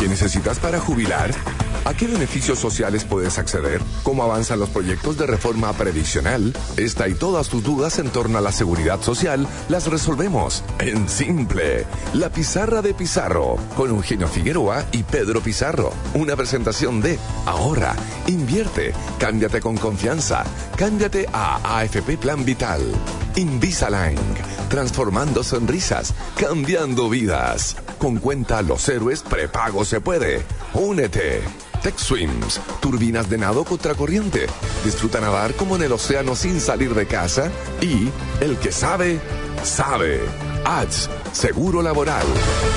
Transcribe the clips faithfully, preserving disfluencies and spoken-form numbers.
¿Qué necesitas para jubilar? ¿A qué beneficios sociales puedes acceder? ¿Cómo avanzan los proyectos de reforma previsional? Esta y todas tus dudas en torno a la seguridad social las resolvemos en Simple. La Pizarra de Pizarro, con Eugenio Figueroa y Pedro Pizarro. Una presentación de Ahorra, Invierte, Cámbiate con confianza. Cámbiate a A F P Plan Vital. Invisalign, transformando sonrisas, cambiando vidas. Con cuenta Los Héroes prepago se puede. Únete. TechSwims, turbinas de nado contracorriente. Disfruta nadar como en el océano sin salir de casa. Y el que sabe, sabe. A D S, Seguro Laboral.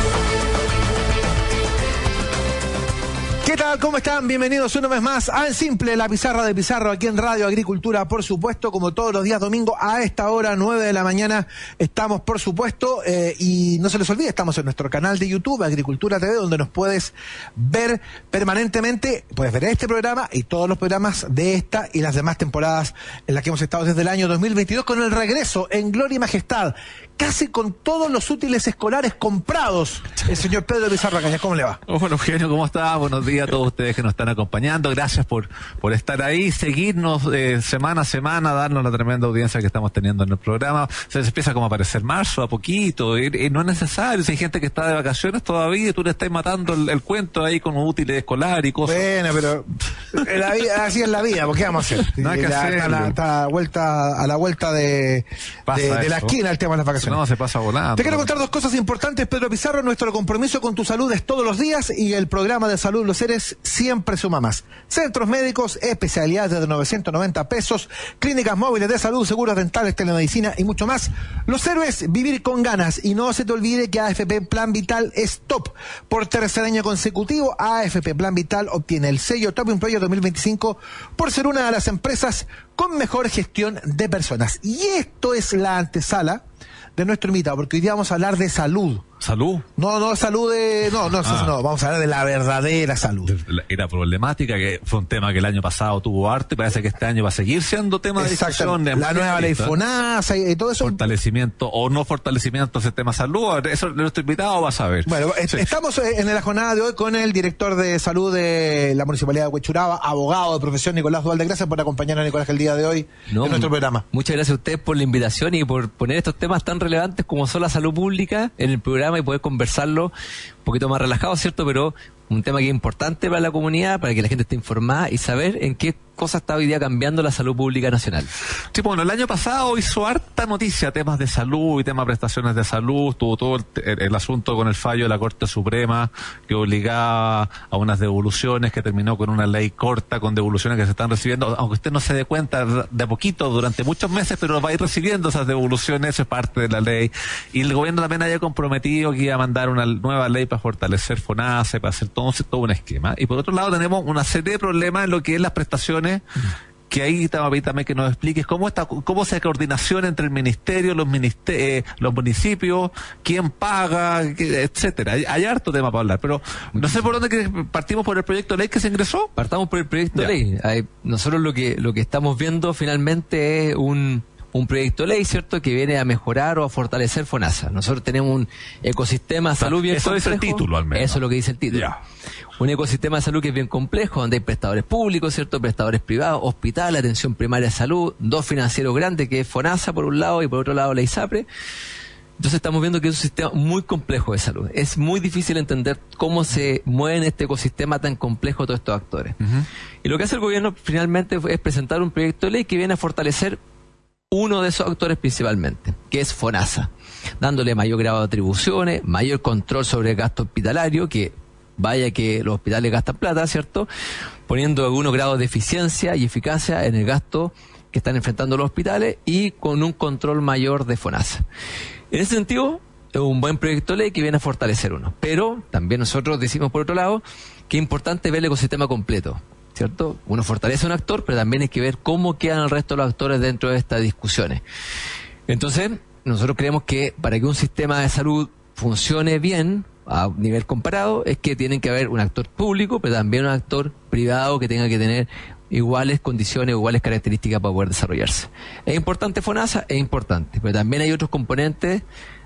¿Qué tal? ¿Cómo están? Bienvenidos una vez más a En Simple, la Pizarra de Pizarro, aquí en Radio Agricultura, por supuesto, como todos los días domingo, a esta hora, nueve de la mañana, estamos, por supuesto, eh, y no se les olvide, estamos en nuestro canal de YouTube, Agricultura T V, donde nos puedes ver permanentemente, puedes ver este programa y todos los programas de esta y las demás temporadas en las que hemos estado desde el año dos mil veintidós, con el regreso en gloria y majestad, casi con todos los útiles escolares comprados, el señor Pedro Pizarro Cañas. ¿Cómo le va? Bueno, Eugenio, ¿cómo está? Buenos días a todos ustedes que nos están acompañando. Gracias por, por estar ahí, seguirnos eh, semana a semana, darnos la tremenda audiencia que estamos teniendo en el programa. Se les empieza como a aparecer marzo, a poquito, y, y no es necesario. Si hay gente que está de vacaciones todavía, tú le estás matando el, el cuento ahí con útiles escolares y cosas. Bueno, pero la vida, así es la vida, ¿por qué vamos a hacer? No hay que la, hacerlo. Está, la, está vuelta, a la vuelta de, de, de la esquina el tema de las vacaciones. No, se pasa volando. Te quiero contar dos cosas importantes, Pedro Pizarro. Nuestro compromiso con tu salud es todos los días y el programa de salud Los Héroes siempre suma más. Centros médicos, especialidades desde novecientos noventa pesos, clínicas móviles de salud, seguros dentales, telemedicina y mucho más. Los Héroes, vivir con ganas. Y no se te olvide que A F P Plan Vital es top. Por tercer año consecutivo, A F P Plan Vital obtiene el sello Top Employer dos mil veinticinco por ser una de las empresas con mejor gestión de personas. Y esto es la antesala de nuestro invitado, porque hoy día vamos a hablar de salud. ¿Salud? No, no, salud de... No, no, ah. no, vamos a hablar de la verdadera salud. Era problemática, que fue un tema que el año pasado tuvo arte, parece que este año va a seguir siendo tema de discusión. De la nueva ley FONASA y todo eso. Fortalecimiento o no fortalecimiento del sistema de salud, eso nuestro invitado va a saber. Bueno, sí. Estamos en la jornada de hoy con el director de salud de la Municipalidad de Huechuraba, abogado de profesión, Nicolás Dualde. Gracias por acompañarnos, Nicolás, el día de hoy no, en nuestro programa. Muchas gracias a ustedes por la invitación y por poner estos temas tan relevantes como son la salud pública en el programa y poder conversarlo un poquito más relajado, ¿cierto? Pero un tema que es importante para la comunidad, para que la gente esté informada y saber en qué cosas está hoy día cambiando la salud pública nacional. Sí, bueno, el año pasado hizo harta noticia temas de salud y temas de prestaciones de salud, tuvo todo el, el, el asunto con el fallo de la Corte Suprema que obligaba a unas devoluciones, que terminó con una ley corta, con devoluciones que se están recibiendo, aunque usted no se dé cuenta, de a poquito, durante muchos meses, pero va a ir recibiendo esas devoluciones, eso es parte de la ley. Y el gobierno también haya comprometido que iba a mandar una nueva ley para fortalecer FONASA, para hacer todo, todo un esquema. Y por otro lado tenemos una serie de problemas en lo que es las prestaciones, que ahí también que nos expliques cómo está, cómo se coordinación entre el ministerio, los minister eh, los municipios, quién paga, etcétera. Hay, hay harto tema para hablar, pero no sé por dónde partimos. ¿Por el proyecto de ley que se ingresó? Partamos por el proyecto de ley. Hay, nosotros lo que lo que estamos viendo finalmente es un un proyecto de ley, ¿cierto?, que viene a mejorar o a fortalecer FONASA. Nosotros tenemos un ecosistema de salud bien complejo. Eso dice el título, al menos. Eso es lo que dice el título. Yeah. Un ecosistema de salud que es bien complejo, donde hay prestadores públicos, ¿cierto?, prestadores privados, hospital, atención primaria de salud, dos financieros grandes, que es FONASA por un lado y por otro lado la ISAPRE. Entonces estamos viendo que es un sistema muy complejo de salud. Es muy difícil entender cómo se mueve en este ecosistema tan complejo todos estos actores. Uh-huh. Y lo que hace el gobierno finalmente es presentar un proyecto de ley que viene a fortalecer uno de esos actores principalmente, que es FONASA, dándole mayor grado de atribuciones, mayor control sobre el gasto hospitalario, que vaya que los hospitales gastan plata, ¿cierto?, poniendo algunos grados de eficiencia y eficacia en el gasto que están enfrentando los hospitales y con un control mayor de FONASA. En ese sentido, es un buen proyecto de ley que viene a fortalecer uno, pero también nosotros decimos por otro lado que es importante ver el ecosistema completo, ¿cierto? Uno fortalece a un actor, pero también hay que ver cómo quedan el resto de los actores dentro de estas discusiones. Entonces, nosotros creemos que para que un sistema de salud funcione bien, a nivel comparado, es que tienen que haber un actor público, pero también un actor privado que tenga que tener iguales condiciones, iguales características para poder desarrollarse. ¿Es importante FONASA? Es importante, pero también hay otros componentes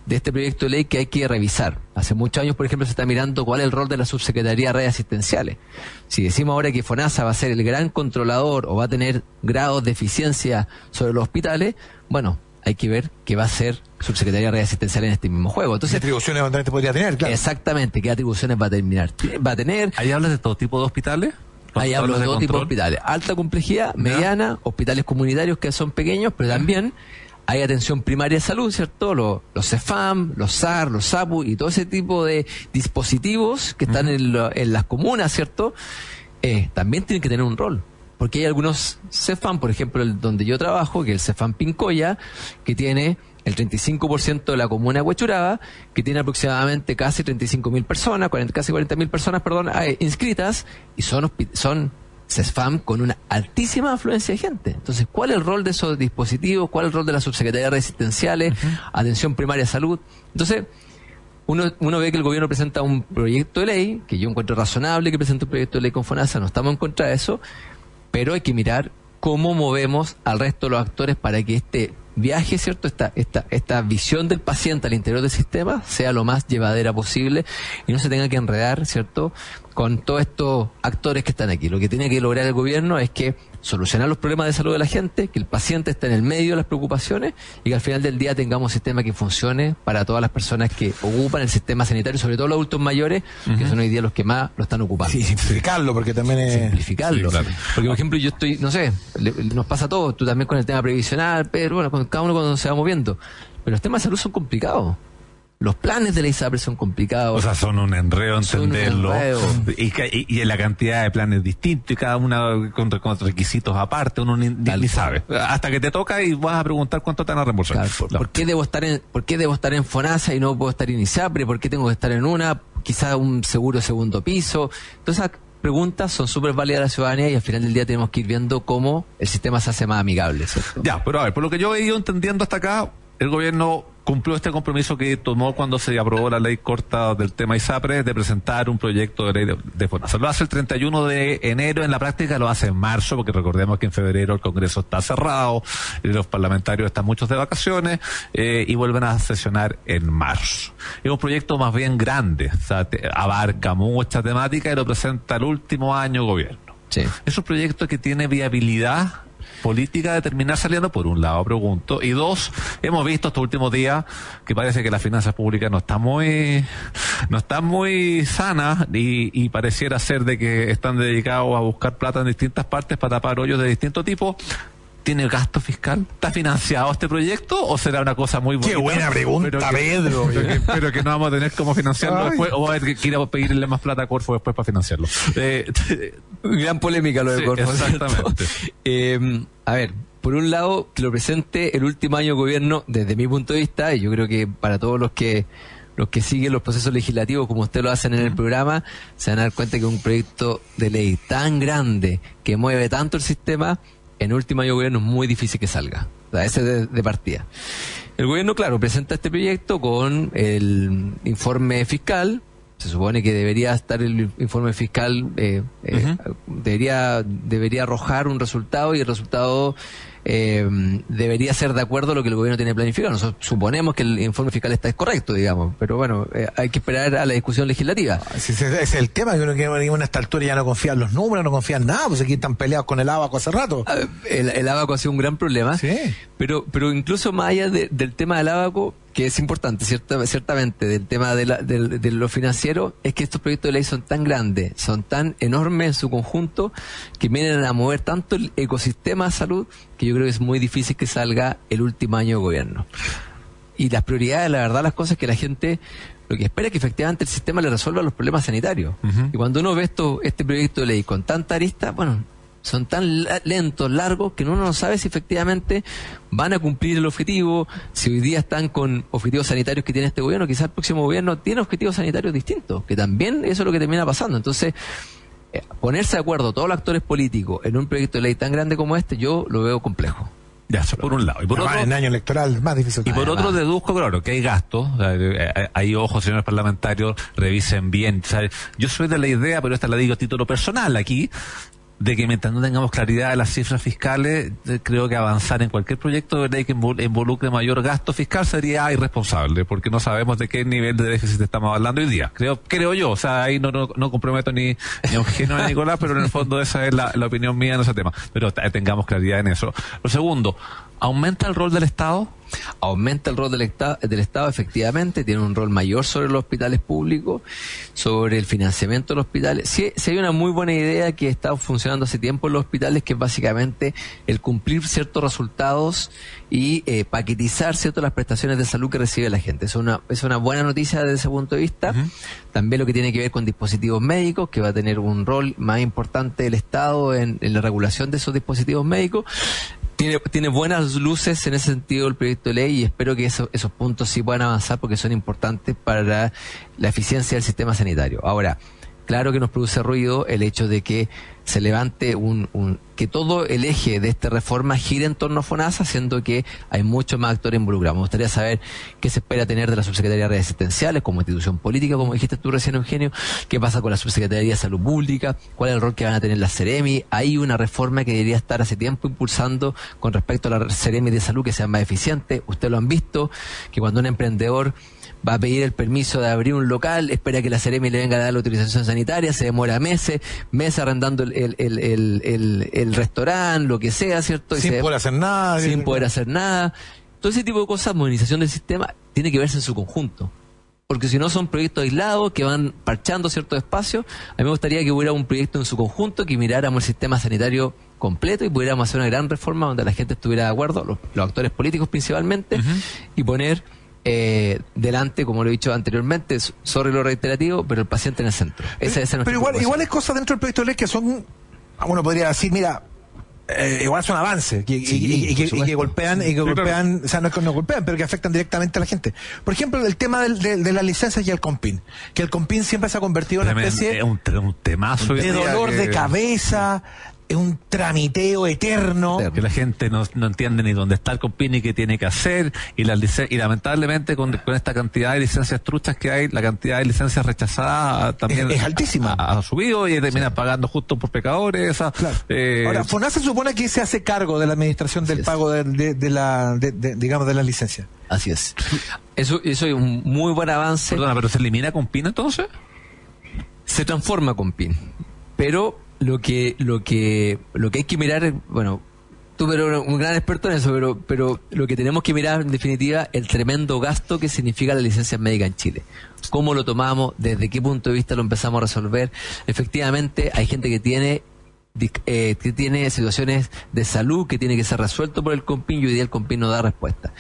de este proyecto de ley que hay que revisar. Hace muchos años, por ejemplo, se está mirando cuál es el rol de la subsecretaría de redes asistenciales. Si decimos ahora que FONASA va a ser el gran controlador o va a tener grados de eficiencia sobre los hospitales, bueno, hay que ver qué va a ser subsecretaría de redes asistenciales en este mismo juego. Entonces, ¿qué atribuciones eventualmente podría tener? Claro. Exactamente, qué atribuciones va a terminar, va a tener. ¿Ahí hablas de todo tipo de hospitales? Ahí hablo de todo tipo de hospitales. Alta complejidad, mediana, ¿ya? Hospitales comunitarios que son pequeños, pero también hay atención primaria de salud, ¿cierto? Los, los CEFAM, los S A R, los SAPU y todo ese tipo de dispositivos que están uh-huh. en, lo, en las comunas, ¿cierto? Eh, también tienen que tener un rol. Porque hay algunos CEFAM, por ejemplo, el donde yo trabajo, que es el CEFAM Pincoya, que tiene el treinta y cinco por ciento de la comuna de Huechuraba, que tiene aproximadamente casi treinta y cinco mil personas, cuarenta, casi cuarenta mil personas, perdón, eh, inscritas, y son, son CEFAM con una altísima afluencia de gente. Entonces, ¿cuál es el rol de esos dispositivos? ¿Cuál es el rol de la subsecretaría de redes asistenciales? Uh-huh. Atención primaria de salud. Entonces, Uno, uno ve que el gobierno presenta un proyecto de ley, que yo encuentro razonable que presente un proyecto de ley con FONASA, no estamos en contra de eso, pero hay que mirar cómo movemos al resto de los actores para que este viaje, ¿cierto? Esta, esta, esta visión del paciente al interior del sistema sea lo más llevadera posible y no se tenga que enredar, ¿cierto?, con todos estos actores que están aquí. Lo que tiene que lograr el gobierno es que solucionar los problemas de salud de la gente, que el paciente esté en el medio de las preocupaciones y que al final del día tengamos un sistema que funcione para todas las personas que ocupan el sistema sanitario, sobre todo los adultos mayores, uh-huh. que son hoy día los que más lo están ocupando. Sí, simplificarlo, porque también es... Simplificarlo. Sí, claro. Porque, por ejemplo, yo estoy, no sé, le, nos pasa a todos, tú también con el tema previsional, pero bueno, con cada uno cuando se va moviendo. Pero los temas de salud son complicados. Los planes de la ISAPRE son complicados. O sea, son un enredo entenderlo. Un enredo. Y, y, y en la cantidad de planes distintos y cada una con, con requisitos aparte, uno ni, ni sabe. Hasta que te toca y vas a preguntar cuánto te van a reembolsar. Claro, por, no. ¿por qué debo estar en, por qué debo estar en FONASA y no puedo estar en ISAPRE? ¿Por qué tengo que estar en una? Quizás un seguro de segundo piso. Entonces, esas preguntas son súper válidas a la ciudadanía y al final del día tenemos que ir viendo cómo el sistema se hace más amigable, ¿cierto? Ya, pero a ver, por lo que yo he ido entendiendo hasta acá, el gobierno cumplió este compromiso que tomó cuando se aprobó la ley corta del tema ISAPRE de presentar un proyecto de ley de, de FONASA. Lo hace el treinta y uno de enero, en la práctica lo hace en marzo, porque recordemos que en febrero el Congreso está cerrado, y los parlamentarios están muchos de vacaciones, eh, y vuelven a sesionar en marzo. Es un proyecto más bien grande, o sea, te, abarca mucha temática y lo presenta el último año gobierno. Sí. Es un proyecto que tiene viabilidad política de terminar saliendo, por un lado, pregunto, y dos, hemos visto estos últimos días que parece que las finanzas públicas no están muy no están muy sanas y, y pareciera ser de que están dedicados a buscar plata en distintas partes para tapar hoyos de distinto tipo. ¿Tiene gasto fiscal? ¿Está financiado este proyecto o será una cosa muy bonita? Qué buena pregunta, pero que, Pedro. Pero que, pero que no vamos a tener cómo financiarlo Ay. después, o va a haber que ir a pedirle más plata a Corfo después para financiarlo. Eh, Gran polémica lo de sí, Corfo. Exactamente. eh, a ver, por un lado, que lo presente el último año de gobierno, desde mi punto de vista, y yo creo que para todos los que los que siguen los procesos legislativos como usted lo hacen en el programa, se van a dar cuenta que un proyecto de ley tan grande que mueve tanto el sistema, en el último año de gobierno es muy difícil que salga. O sea, ese de, de partida. El gobierno, claro, presenta este proyecto con el informe fiscal. Se supone que debería estar el informe fiscal, eh, eh, uh-huh. debería debería arrojar un resultado y el resultado eh, debería ser de acuerdo a lo que el gobierno tiene planificado. Nosotros suponemos que el informe fiscal está correcto, digamos, pero bueno, eh, hay que esperar a la discusión legislativa. Ese es el tema, que uno que a esta altura ya no confía en los números, no confía en nada, pues aquí están peleados con el abaco hace rato. El, el abaco ha sido un gran problema, sí. pero pero incluso más allá de, del tema del abaco, que es importante, cierta, ciertamente, del tema de, la, de, de lo financiero, es que estos proyectos de ley son tan grandes, son tan enormes en su conjunto, que vienen a mover tanto el ecosistema de salud, que yo creo que es muy difícil que salga el último año de gobierno. Y las prioridades, la verdad, las cosas que la gente lo que espera es que efectivamente el sistema le resuelva los problemas sanitarios. Uh-huh. Y cuando uno ve esto, este proyecto de ley con tanta arista, bueno, son tan lentos, largos, que uno no sabe si efectivamente van a cumplir el objetivo. Si hoy día están con objetivos sanitarios que tiene este gobierno, quizás el próximo gobierno tiene objetivos sanitarios distintos, que también eso es lo que termina pasando. Entonces, eh, ponerse de acuerdo todos los actores políticos en un proyecto de ley tan grande como este, yo lo veo complejo. Ya, eso por un lado. Y por otro, en año electoral más difícil. Y por otro, va. deduzco, claro, que hay gastos, o sea, hay ojos, señores parlamentarios, revisen bien. O sea, yo soy de la idea, pero esta la digo a título personal aquí, de que mientras no tengamos claridad de las cifras fiscales, eh, creo que avanzar en cualquier proyecto de ley que invol- involucre mayor gasto fiscal sería irresponsable, porque no sabemos de qué nivel de déficit estamos hablando hoy día. Creo creo yo, o sea, ahí no no, no comprometo ni, ni a Eugenio ni a Nicolás, pero en el fondo esa es la, la opinión mía en ese tema. Pero t- tengamos claridad en eso. Lo segundo, ¿aumenta el rol del Estado? Aumenta el rol del, esta- del Estado, efectivamente, tiene un rol mayor sobre los hospitales públicos, sobre el financiamiento de los hospitales. Sí, sí hay una muy buena idea que está funcionando hace tiempo en los hospitales, que es básicamente el cumplir ciertos resultados y eh, paquetizar ciertas las prestaciones de salud que recibe la gente. Es una, es una buena noticia desde ese punto de vista. Uh-huh. También lo que tiene que ver con dispositivos médicos, que va a tener un rol más importante del Estado en, en la regulación de esos dispositivos médicos. Tiene, tiene buenas luces en ese sentido el proyecto de ley, y espero que eso, esos puntos sí puedan avanzar, porque son importantes para la, la eficiencia del sistema sanitario. Ahora, claro que nos produce ruido el hecho de que se levante un, un que todo el eje de esta reforma gire en torno a FONASA, siendo que hay muchos más actores involucrados. Me gustaría saber qué se espera tener de la Subsecretaría de Redes Asistenciales como institución política, como dijiste tú recién, Eugenio, qué pasa con la Subsecretaría de Salud Pública, cuál es el rol que van a tener las Ceremi. Hay una reforma que debería estar hace tiempo impulsando con respecto a la Ceremi de Salud, que sea más eficiente. Ustedes lo han visto, que cuando un emprendedor va a pedir el permiso de abrir un local, espera que la Ceremi le venga a dar la autorización sanitaria, se demora meses, meses arrendando el, el, el, el, el, el restaurante, lo que sea, ¿cierto? Y sin se, poder hacer nada. Sin poder hacer nada. Todo ese tipo de cosas, modernización del sistema, tiene que verse en su conjunto. Porque si no son proyectos aislados que van parchando ciertos espacios, a mí me gustaría que hubiera un proyecto en su conjunto, que miráramos el sistema sanitario completo y pudiéramos hacer una gran reforma donde la gente estuviera de acuerdo, los, los actores políticos principalmente, uh-huh. y poner Eh, delante, como lo he dicho anteriormente, sorry lo reiterativo, pero el paciente en el centro. Esa, esa es pero igual, igual hay cosas dentro del proyecto de ley que son, uno podría decir, mira, eh, igual son avances y, sí, y, y, y, que, y que golpean, y que sí, golpean, claro. O sea, no es que no golpean, pero que afectan directamente a la gente. Por ejemplo, el tema del, de, de las licencias y el COMPIN, que el COMPIN siempre se ha convertido en una especie es un, un temazo de dolor que... de cabeza. Es un tramiteo eterno. Que la gente no, no entiende ni dónde está el COMPIN y qué tiene que hacer. Y, las licen- y lamentablemente con, con esta cantidad de licencias truchas que hay, la cantidad de licencias rechazadas también es, es altísima. Ha, ha subido y termina sí. pagando justo por pecadores. Esa, claro. eh, Ahora, FONASA se supone que se hace cargo de la administración del pago de, de, de la, de, de, digamos, de las licencias. Así es. Eso, eso es un muy buen avance. Perdona, ¿pero se elimina COMPIN entonces? Se transforma COMPIN. Pero lo que lo que lo que hay que mirar, bueno, tú eres un gran experto en eso, pero pero lo que tenemos que mirar en definitiva, el tremendo gasto que significa la licencia médica en Chile. ¿Cómo lo tomamos? ¿Desde qué punto de vista lo empezamos a resolver? Efectivamente, hay gente que tiene eh, que tiene situaciones de salud que tiene que ser resuelto por el COMPIN, y hoy día el COMPIN no da respuesta.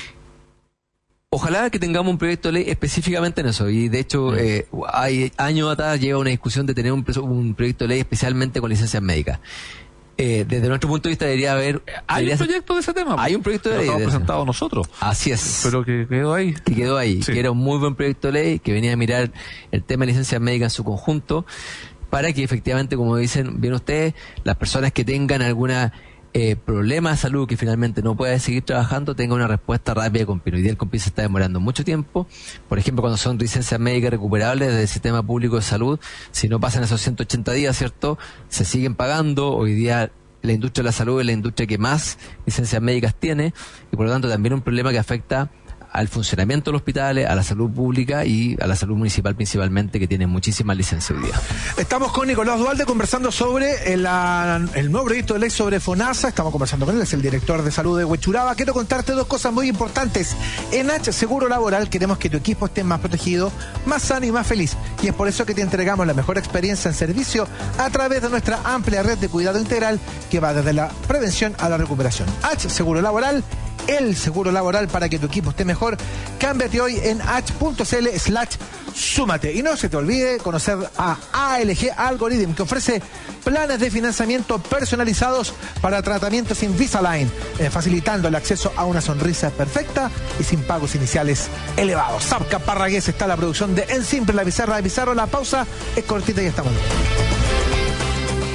Ojalá que tengamos un proyecto de ley específicamente en eso, y de hecho eh, hay años atrás lleva una discusión de tener un, un proyecto de ley especialmente con licencias médicas. Eh, desde nuestro punto de vista debería haber... ¿Hay debería un proyecto de ese tema? Hay un proyecto de ley. Lo hemos presentado nosotros. Así es. Pero que quedó ahí. Que quedó ahí, sí. Que era un muy buen proyecto de ley, que venía a mirar el tema de licencias médicas en su conjunto, para que efectivamente, como dicen bien ustedes, las personas que tengan alguna... Eh, problema de salud que finalmente no puede seguir trabajando, tenga una respuesta rápida de COMPIN. Hoy día el COMPIN se está demorando mucho tiempo. Por ejemplo, cuando son licencias médicas recuperables del sistema público de salud, si no pasan esos ciento ochenta días, ¿cierto? Se siguen pagando. Hoy día la industria de la salud es la industria que más licencias médicas tiene, y por lo tanto también un problema que afecta al funcionamiento de los hospitales, a la salud pública y a la salud municipal principalmente, que tiene muchísimas licencias hoy día. Estamos con Nicolás Duhalde conversando sobre el, el nuevo proyecto de ley sobre FONASA. Estamos conversando con él, es el director de salud de Huechuraba. Quiero contarte dos cosas muy importantes. En H Seguro Laboral queremos que tu equipo esté más protegido, más sano y más feliz. Y es por eso que te entregamos la mejor experiencia en servicio a través de nuestra amplia red de cuidado integral, que va desde la prevención a la recuperación. H Seguro Laboral, el seguro laboral para que tu equipo esté mejor. Cámbiate hoy en h.cl slash súmate. Y no se te olvide conocer a A L G Algorithm, que ofrece planes de financiamiento personalizados para tratamientos Invisalign, eh, facilitando el acceso a una sonrisa perfecta y sin pagos iniciales elevados. Sapca Parragués está la producción de En Simple, la pizarra de Pizarro. La pausa es cortita y estamos.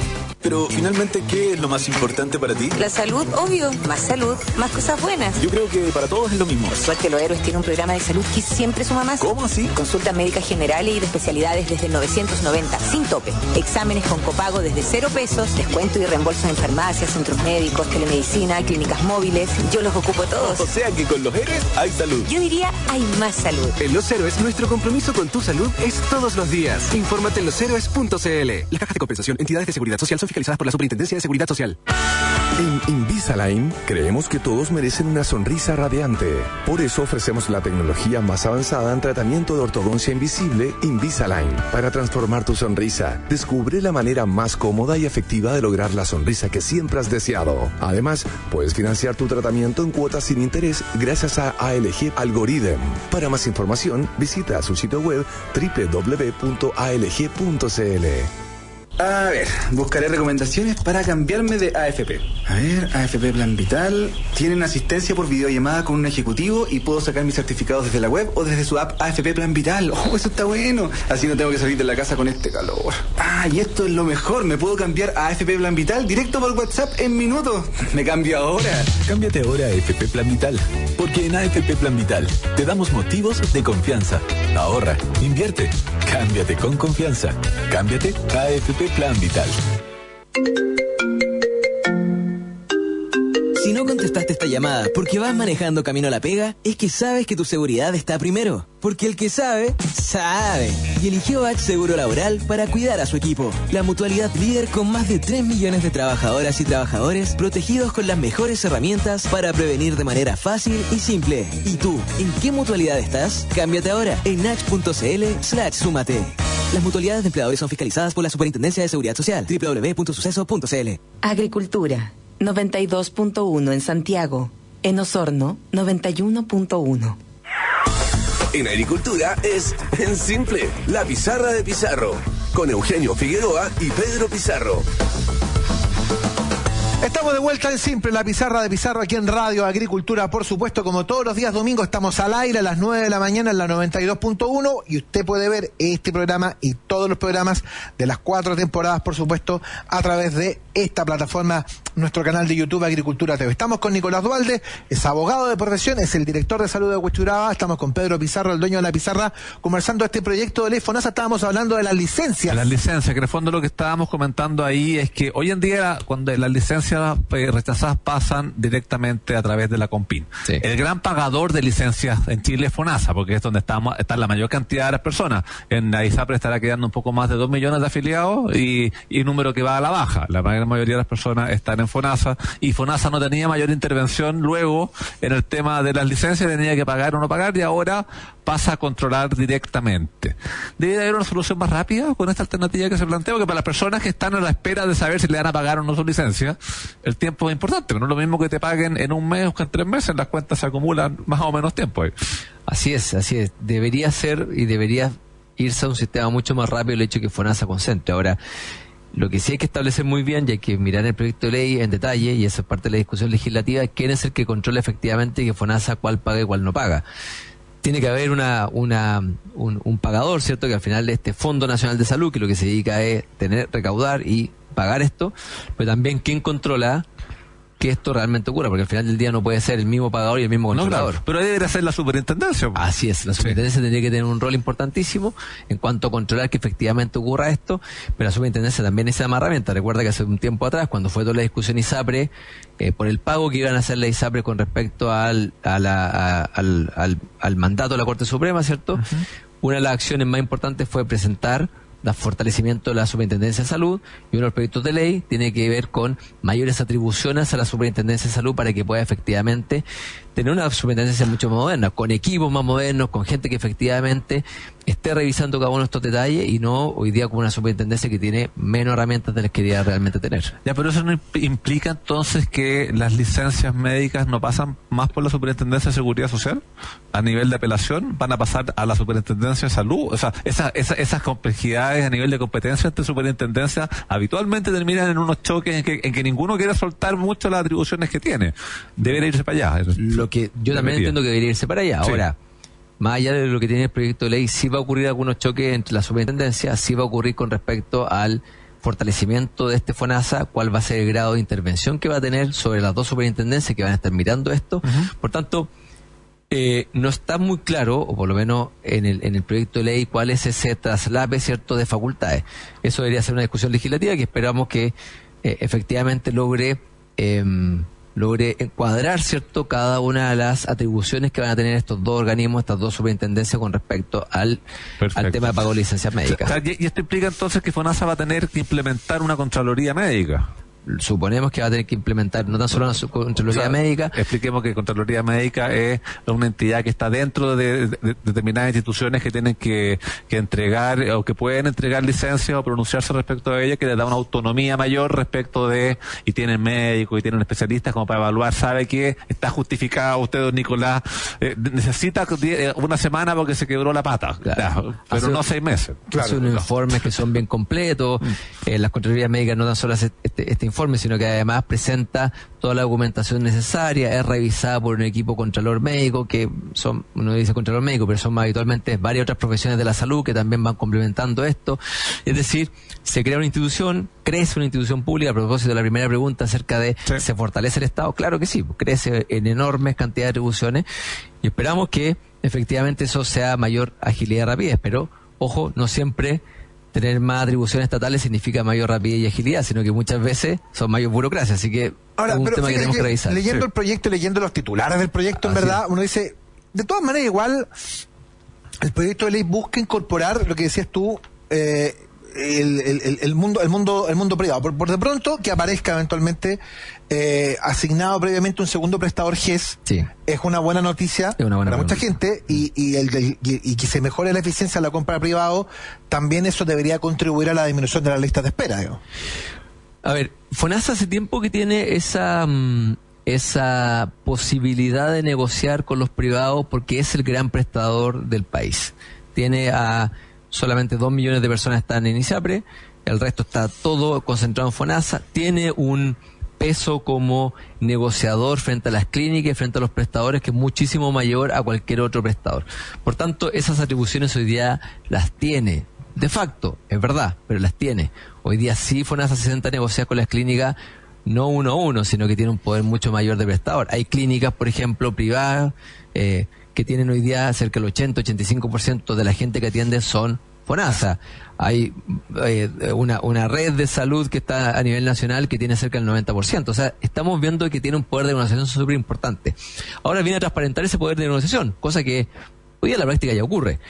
Pero finalmente, ¿qué es lo más importante para ti? La salud, obvio. Más salud, más cosas buenas. Yo creo que para todos es lo mismo. Por suerte, Los Héroes tiene un programa de salud que siempre suma más. ¿Cómo así? Consultas médicas generales y de especialidades desde novecientos noventa, sin tope. Exámenes con copago desde cero pesos. Descuento y reembolso en farmacias, centros médicos, telemedicina, clínicas móviles. Yo los ocupo todos. O sea que con Los Héroes hay salud. Yo diría, hay más salud. En Los Héroes, nuestro compromiso con tu salud es todos los días. Infórmate en los héroes punto c l. Las cajas de compensación, entidades de seguridad social son fiscalizadas por la Superintendencia de Seguridad Social. En Invisalign creemos que todos merecen una sonrisa radiante. Por eso ofrecemos la tecnología más avanzada en tratamiento de ortodoncia invisible Invisalign para transformar tu sonrisa. Descubre la manera más cómoda y efectiva de lograr la sonrisa que siempre has deseado. Además, puedes financiar tu tratamiento en cuotas sin interés gracias a A L G Algorithm. Para más información, visita su sitio web doble u doble u doble u punto a l g punto c l. A ver, buscaré recomendaciones para cambiarme de A F P. A ver, A F P Plan Vital. Tienen asistencia por videollamada con un ejecutivo y puedo sacar mis certificados desde la web o desde su app A F P Plan Vital. Oh, eso está bueno. Así no tengo que salir de la casa con este calor. Ah, y esto es lo mejor. Me puedo cambiar a A F P Plan Vital directo por WhatsApp en minutos. Me cambio ahora. Cámbiate ahora a A F P Plan Vital. Porque en A F P Plan Vital te damos motivos de confianza. Ahorra, invierte, cámbiate con confianza. Cámbiate a A F P Plan Vital. Si no contestaste esta llamada porque vas manejando camino a la pega, es que sabes que tu seguridad está primero. Porque el que sabe, sabe. Y eligió H Seguro Laboral para cuidar a su equipo. La mutualidad líder con más de tres millones de trabajadoras y trabajadores protegidos con las mejores herramientas para prevenir de manera fácil y simple. ¿Y tú, en qué mutualidad estás? Cámbiate ahora en h punto c l slash súmate. Las mutualidades de empleadores son fiscalizadas por la Superintendencia de Seguridad Social. doble u doble u doble u punto suceso punto c l. Agricultura, noventa y dos punto uno en Santiago. En Osorno, noventa y uno punto uno. En agricultura es en simple, la pizarra de Pizarro, con Eugenio Figueroa y Pedro Pizarro. Estamos de vuelta en Simple, la pizarra de Pizarro aquí en Radio Agricultura, por supuesto, como todos los días domingos estamos al aire a las nueve de la mañana en la noventa y dos punto uno y usted puede ver este programa y todos los programas de las cuatro temporadas, por supuesto, a través de esta plataforma, nuestro canal de YouTube Agricultura T V. Estamos con Nicolás Dualde, es abogado de profesión, es el director de salud de Huechuraba. Estamos con Pedro Pizarro, el dueño de la pizarra, conversando este proyecto de ley FONASA. Estábamos hablando de las licencias. Las licencias, que en el fondo lo que estábamos comentando ahí es que hoy en día, cuando las licencias rechazadas pasan directamente a través de la Compin. Sí. El gran pagador de licencias en Chile es FONASA, porque es donde estamos, está la mayor cantidad de las personas. En la ISAPRE estará quedando un poco más de dos millones de afiliados y, y número que va a la baja. La gran mayoría de las personas están en FONASA y FONASA no tenía mayor intervención luego en el tema de las licencias, tenía que pagar o no pagar y ahora pasa a controlar directamente. Debe haber una solución más rápida con esta alternativa que se plantea, porque para las personas que están a la espera de saber si le van a pagar o no su licencia, el tiempo es importante, no es lo mismo que te paguen en un mes o que en tres meses, las cuentas se acumulan más o menos tiempo. Así es, así es. Debería ser y debería irse a un sistema mucho más rápido el hecho que FONASA concentre. Ahora, lo que sí hay que establecer muy bien y hay que mirar el proyecto de ley en detalle, y eso es parte de la discusión legislativa, quién es el que controla efectivamente que FONASA cuál paga y cuál no paga. Tiene que haber una, una, un, un pagador, ¿cierto? Que al final de este Fondo Nacional de Salud, que lo que se dedica es tener, recaudar y pagar esto, pero también quién controla que esto realmente ocurra, porque al final del día no puede ser el mismo pagador y el mismo controlador. No, claro, pero debería ser la superintendencia. Así es, la superintendencia sí. Tendría que tener un rol importantísimo en cuanto a controlar que efectivamente ocurra esto, pero la superintendencia también necesita más herramientas. Recuerda que hace un tiempo atrás, cuando fue toda la discusión ISAPRE, eh, por el pago que iban a hacer la ISAPRE con respecto al, a la, a, al, al, al mandato de la Corte Suprema, ¿cierto? Uh-huh. Una de las acciones más importantes fue presentar el fortalecimiento de la Superintendencia de Salud, y uno de los proyectos de ley tiene que ver con mayores atribuciones a la Superintendencia de Salud para que pueda efectivamente tener una superintendencia mucho más moderna, con equipos más modernos, con gente que efectivamente esté revisando cada uno de estos detalles y no hoy día con una superintendencia que tiene menos herramientas de las que debería realmente tener. Ya, pero eso no implica entonces que las licencias médicas no pasan más por la Superintendencia de Seguridad Social a nivel de apelación, van a pasar a la Superintendencia de Salud. O sea, esa, esa, esas complejidades a nivel de competencia entre superintendencias habitualmente terminan en unos choques en que, en que ninguno quiere soltar mucho las atribuciones que tiene. Debería irse para allá. Lo que yo también debería. entiendo que debería irse para allá. Ahora, sí. Más allá de lo que tiene el proyecto de ley, sí va a ocurrir algunos choques entre la superintendencia, sí va a ocurrir con respecto al fortalecimiento de este FONASA, cuál va a ser el grado de intervención que va a tener sobre las dos superintendencias que van a estar mirando esto. Uh-huh. Por tanto, eh, no está muy claro, o por lo menos en el, en el proyecto de ley, cuál es ese traslape, ¿cierto?, de facultades. Eso debería ser una discusión legislativa que esperamos que eh, efectivamente logre... Eh, logre encuadrar, ¿cierto?, cada una de las atribuciones que van a tener estos dos organismos, estas dos superintendencias con respecto al, al tema de pago de licencias médicas. Y esto implica entonces que FONASA va a tener que implementar una Contraloría Médica. Suponemos que va a tener que implementar no tan solo una Contraloría o sea, Médica. Expliquemos que Contraloría Médica es una entidad que está dentro de, de, de determinadas instituciones que tienen que, que entregar o que pueden entregar licencias o pronunciarse respecto a ellas, que les da una autonomía mayor respecto de, y tienen médicos y tienen especialistas como para evaluar, sabe que está justificado usted, don Nicolás, eh, necesita una semana porque se quebró la pata, claro. Claro, pero hace, no seis meses. Claro, son no. informes que son bien completos, eh, las Contralorías Médicas no tan solo hacen este, este informe, sino que además presenta toda la documentación necesaria, es revisada por un equipo contralor médico, que son, uno dice contralor médico, pero son habitualmente varias otras profesiones de la salud que también van complementando esto. Es decir, se crea una institución, crece una institución pública. A propósito de la primera pregunta acerca de sí. ¿se fortalece el Estado? Claro que sí, crece en enormes cantidades de atribuciones y esperamos que efectivamente eso sea mayor agilidad y rapidez, pero ojo, no siempre tener más atribuciones estatales significa mayor rapidez y agilidad, sino que muchas veces son mayor burocracia, así que ahora, es un pero tema que tenemos que, que revisar. Leyendo sí. el proyecto, leyendo los titulares del proyecto, en Así verdad, es. uno dice, de todas maneras, igual, el proyecto de ley busca incorporar lo que decías tú, eh, el, el, el mundo, el mundo, el mundo privado. Por, por de pronto, que aparezca eventualmente eh, asignado previamente un segundo prestador G E S, sí. es una buena noticia una buena para mucha noticia. gente, y, y, el, y, y que se mejore la eficiencia de la compra privado, también eso debería contribuir a la disminución de las listas de espera, digo. A ver, FONASA hace tiempo que tiene esa esa posibilidad de negociar con los privados porque es el gran prestador del país. Tiene a solamente dos millones de personas están en ISAPRE, el resto está todo concentrado en FONASA, tiene un peso como negociador frente a las clínicas y frente a los prestadores que es muchísimo mayor a cualquier otro prestador. Por tanto, esas atribuciones hoy día las tiene. De facto, es verdad, pero las tiene. Hoy día sí FONASA se sienta a negociar con las clínicas, no uno a uno, sino que tiene un poder mucho mayor de prestador. Hay clínicas, por ejemplo, privadas, eh, que tienen hoy día cerca del ochenta a ochenta y cinco por ciento de la gente que atiende son FONASA. Hay eh, una, una red de salud que está a nivel nacional que tiene cerca del noventa por ciento. O sea, estamos viendo que tiene un poder de negociación súper importante. Ahora viene a transparentar ese poder de negociación, cosa que hoy día en la práctica ya ocurre.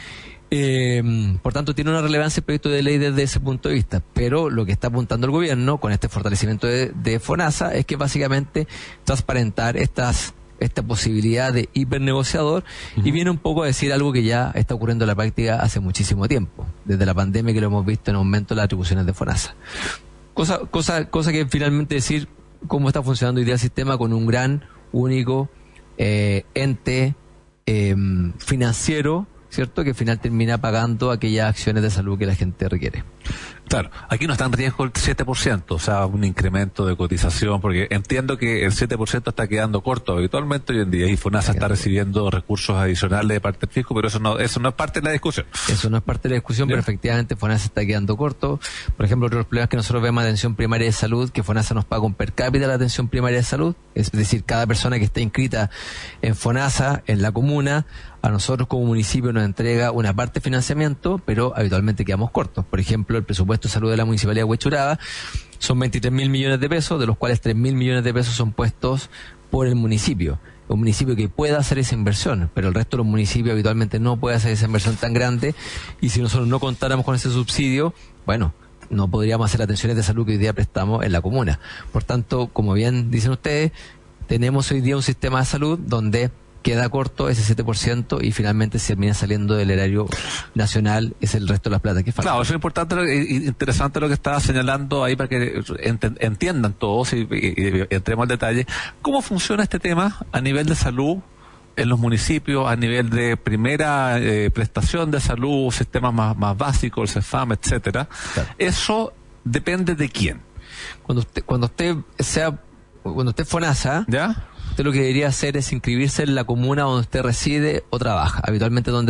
Eh, por tanto, tiene una relevancia el proyecto de ley desde ese punto de vista, pero lo que está apuntando el gobierno con este fortalecimiento de, de FONASA es que básicamente transparentar estas esta posibilidad de hipernegociador uh-huh. y viene un poco a decir algo que ya está ocurriendo en la práctica hace muchísimo tiempo, desde la pandemia que lo hemos visto en aumento de las atribuciones de FONASA. Cosa, cosa, cosa que finalmente decir cómo está funcionando hoy día el sistema con un gran, único eh, ente eh, financiero, ¿cierto?, que al final termina pagando aquellas acciones de salud que la gente requiere. Claro, aquí no está en riesgo el siete por ciento, o sea, un incremento de cotización, porque entiendo que el siete por ciento está quedando corto habitualmente hoy en día y FONASA está recibiendo recursos adicionales de parte del fisco, pero eso no eso no es parte de la discusión. Eso no es parte de la discusión, ¿ya? Pero efectivamente FONASA está quedando corto. Por ejemplo, otro de los problemas que nosotros vemos en atención primaria de salud, que FONASA nos paga un per cápita la atención primaria de salud, es decir, cada persona que está inscrita en FONASA, en la comuna, a nosotros como municipio nos entrega una parte de financiamiento, pero habitualmente quedamos cortos. Por ejemplo, el presupuesto de salud de la Municipalidad de Huechuraba son veintitrés mil millones de pesos, de los cuales tres mil millones de pesos son puestos por el municipio. Un municipio que pueda hacer esa inversión, pero el resto de los municipios habitualmente no puede hacer esa inversión tan grande, y si nosotros no contáramos con ese subsidio, bueno, no podríamos hacer atenciones de salud que hoy día prestamos en la comuna. Por tanto, como bien dicen ustedes, tenemos hoy día un sistema de salud donde queda corto ese siete por ciento y finalmente se termina saliendo del erario nacional, es el resto de la plata que falta. Claro, eso es importante e interesante lo que estaba señalando ahí para que entiendan todos y, y, y entremos al detalle. ¿Cómo funciona este tema a nivel de salud en los municipios, a nivel de primera eh, prestación de salud, sistemas más, más básicos, el CEFAM, etcétera? Claro. Eso depende de quién. Cuando usted, cuando usted sea, cuando usted FONASA, ¿ya? Usted lo que debería hacer es inscribirse en la comuna donde usted reside o trabaja, habitualmente donde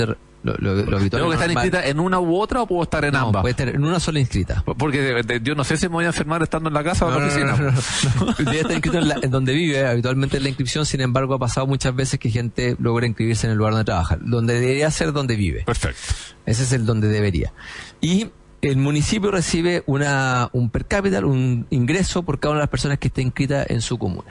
lo, lo, lo habitual. ¿Tengo que estar normal. inscrita en una u otra o puedo estar en No, ambas? puede estar en una sola inscrita. Porque de, de, yo no sé si me voy a enfermar estando en la casa o en la oficina. No, no, no, no. Debe estar inscrito en, la, en donde vive, habitualmente en la inscripción. Sin embargo, ha pasado muchas veces que gente logra inscribirse en el lugar donde trabaja. Donde debería ser donde vive. Perfecto. Ese es el donde debería. Y el municipio recibe una un per cápita, un ingreso por cada una de las personas que esté inscrita en su comuna.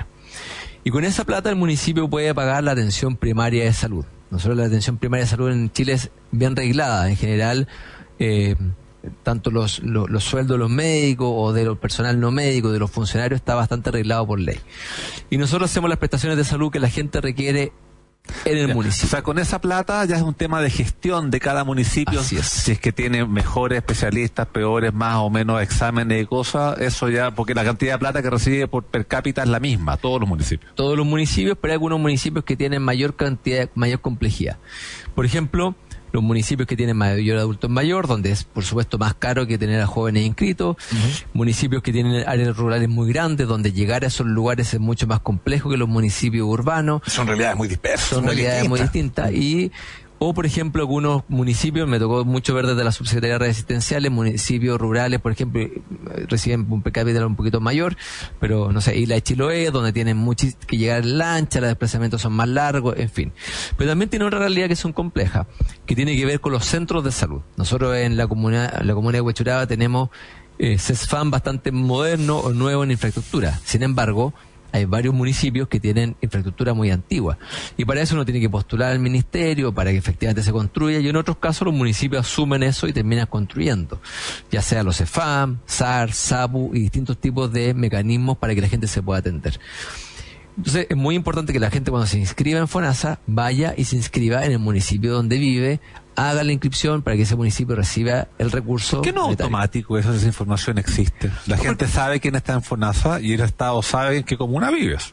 Y con esa plata el municipio puede pagar la atención primaria de salud. Nosotros la atención primaria de salud en Chile es bien reglada. En general, eh, tanto los, los, los sueldos de los médicos o de los personal no médico, de los funcionarios, está bastante arreglado por ley. Y nosotros hacemos las prestaciones de salud que la gente requiere en el Ya. municipio. O sea, con esa plata ya es un tema de gestión de cada municipio. Así es. Si es que tiene mejores especialistas, peores, más o menos exámenes y cosas, eso ya, porque la cantidad de plata que recibe por per cápita es la misma, todos los municipios. Todos los municipios, pero hay algunos municipios que tienen mayor cantidad, mayor complejidad. Por ejemplo, los municipios que tienen mayor adultos mayor, donde es por supuesto más caro que tener a jóvenes inscritos, uh-huh. Municipios que tienen áreas rurales muy grandes, donde llegar a esos lugares es mucho más complejo que los municipios urbanos. Son realidades muy dispersas. Son muy realidades distintas. muy distintas. Y o, por ejemplo, algunos municipios, me tocó mucho ver desde la Subsecretaría de Redes Asistenciales, municipios rurales, por ejemplo, reciben un per cápita un poquito mayor, pero, no sé, Isla de Chiloé, donde tienen mucho que llegar en lancha, los desplazamientos son más largos, en fin. Pero también tiene otra realidad que son complejas, que tiene que ver con los centros de salud. Nosotros en la comuna, en la comuna de Huechuraba tenemos eh, CESFAM bastante moderno o nuevo en infraestructura. Sin embargo, hay varios municipios que tienen infraestructura muy antigua y para eso uno tiene que postular al ministerio para que efectivamente se construya, y en otros casos los municipios asumen eso y terminan construyendo, ya sea los CEFAM, SAR, SAPU y distintos tipos de mecanismos para que la gente se pueda atender. Entonces es muy importante que la gente, cuando se inscriba en FONASA, vaya y se inscriba en el municipio donde vive, haga la inscripción para que ese municipio reciba el recurso. ¿Por qué no monetario. automático eso, esa información existe? La gente sabe quién está en FONASA y el Estado sabe en qué comuna vives.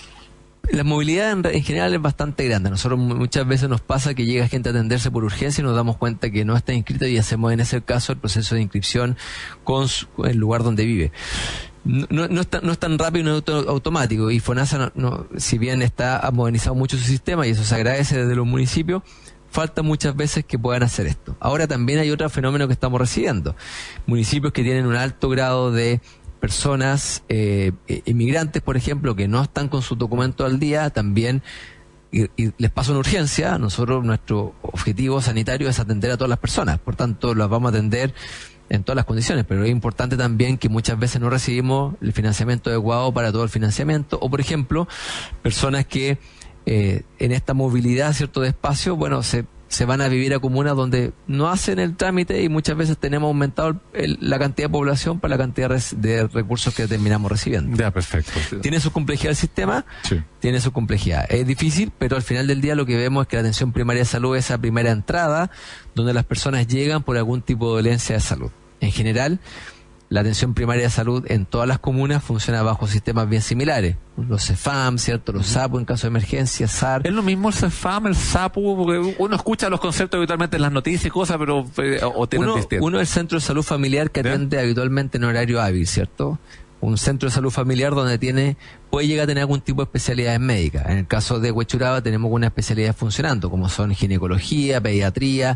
La movilidad en, en general es bastante grande. Nosotros muchas veces nos pasa que llega gente a atenderse por urgencia y nos damos cuenta que no está inscrito y hacemos en ese caso el proceso de inscripción con su, el lugar donde vive. No, no, no, es tan, no es tan rápido y no es auto, automático, y FONASA, no, no, si bien está ha modernizado mucho su sistema y eso se agradece desde los municipios, falta muchas veces que puedan hacer esto. Ahora también hay otro fenómeno que estamos recibiendo. Municipios que tienen un alto grado de personas eh, inmigrantes, por ejemplo, que no están con su documento al día, también y, y les pasa una urgencia. Nosotros, nuestro objetivo sanitario es atender a todas las personas, por tanto las vamos a atender en todas las condiciones, pero es importante también que muchas veces no recibimos el financiamiento adecuado para todo el financiamiento, o por ejemplo, personas que eh, en esta movilidad, cierto, de espacio, bueno, se, se van a vivir a comunas donde no hacen el trámite y muchas veces tenemos aumentado el, la cantidad de población para la cantidad de recursos que terminamos recibiendo. Ya, perfecto. ¿Tiene su complejidad el sistema? Sí. Tiene su complejidad. Es difícil, pero al final del día lo que vemos es que la atención primaria de salud es esa primera entrada donde las personas llegan por algún tipo de dolencia de salud. En general, la atención primaria de salud en todas las comunas funciona bajo sistemas bien similares. Los CEFAM, ¿cierto? Los SAPU en caso de emergencia, SAR. ¿Es lo mismo el CEFAM, el SAPU? Porque uno escucha los conceptos habitualmente en las noticias y cosas, pero eh, o tienen Uno, distinto. uno es el centro de salud familiar que ¿Bien? atiende habitualmente en horario hábil, ¿cierto? Un centro de salud familiar donde tiene puede llegar a tener algún tipo de especialidades médicas. En el caso de Huechuraba tenemos una especialidad funcionando, como son ginecología, pediatría.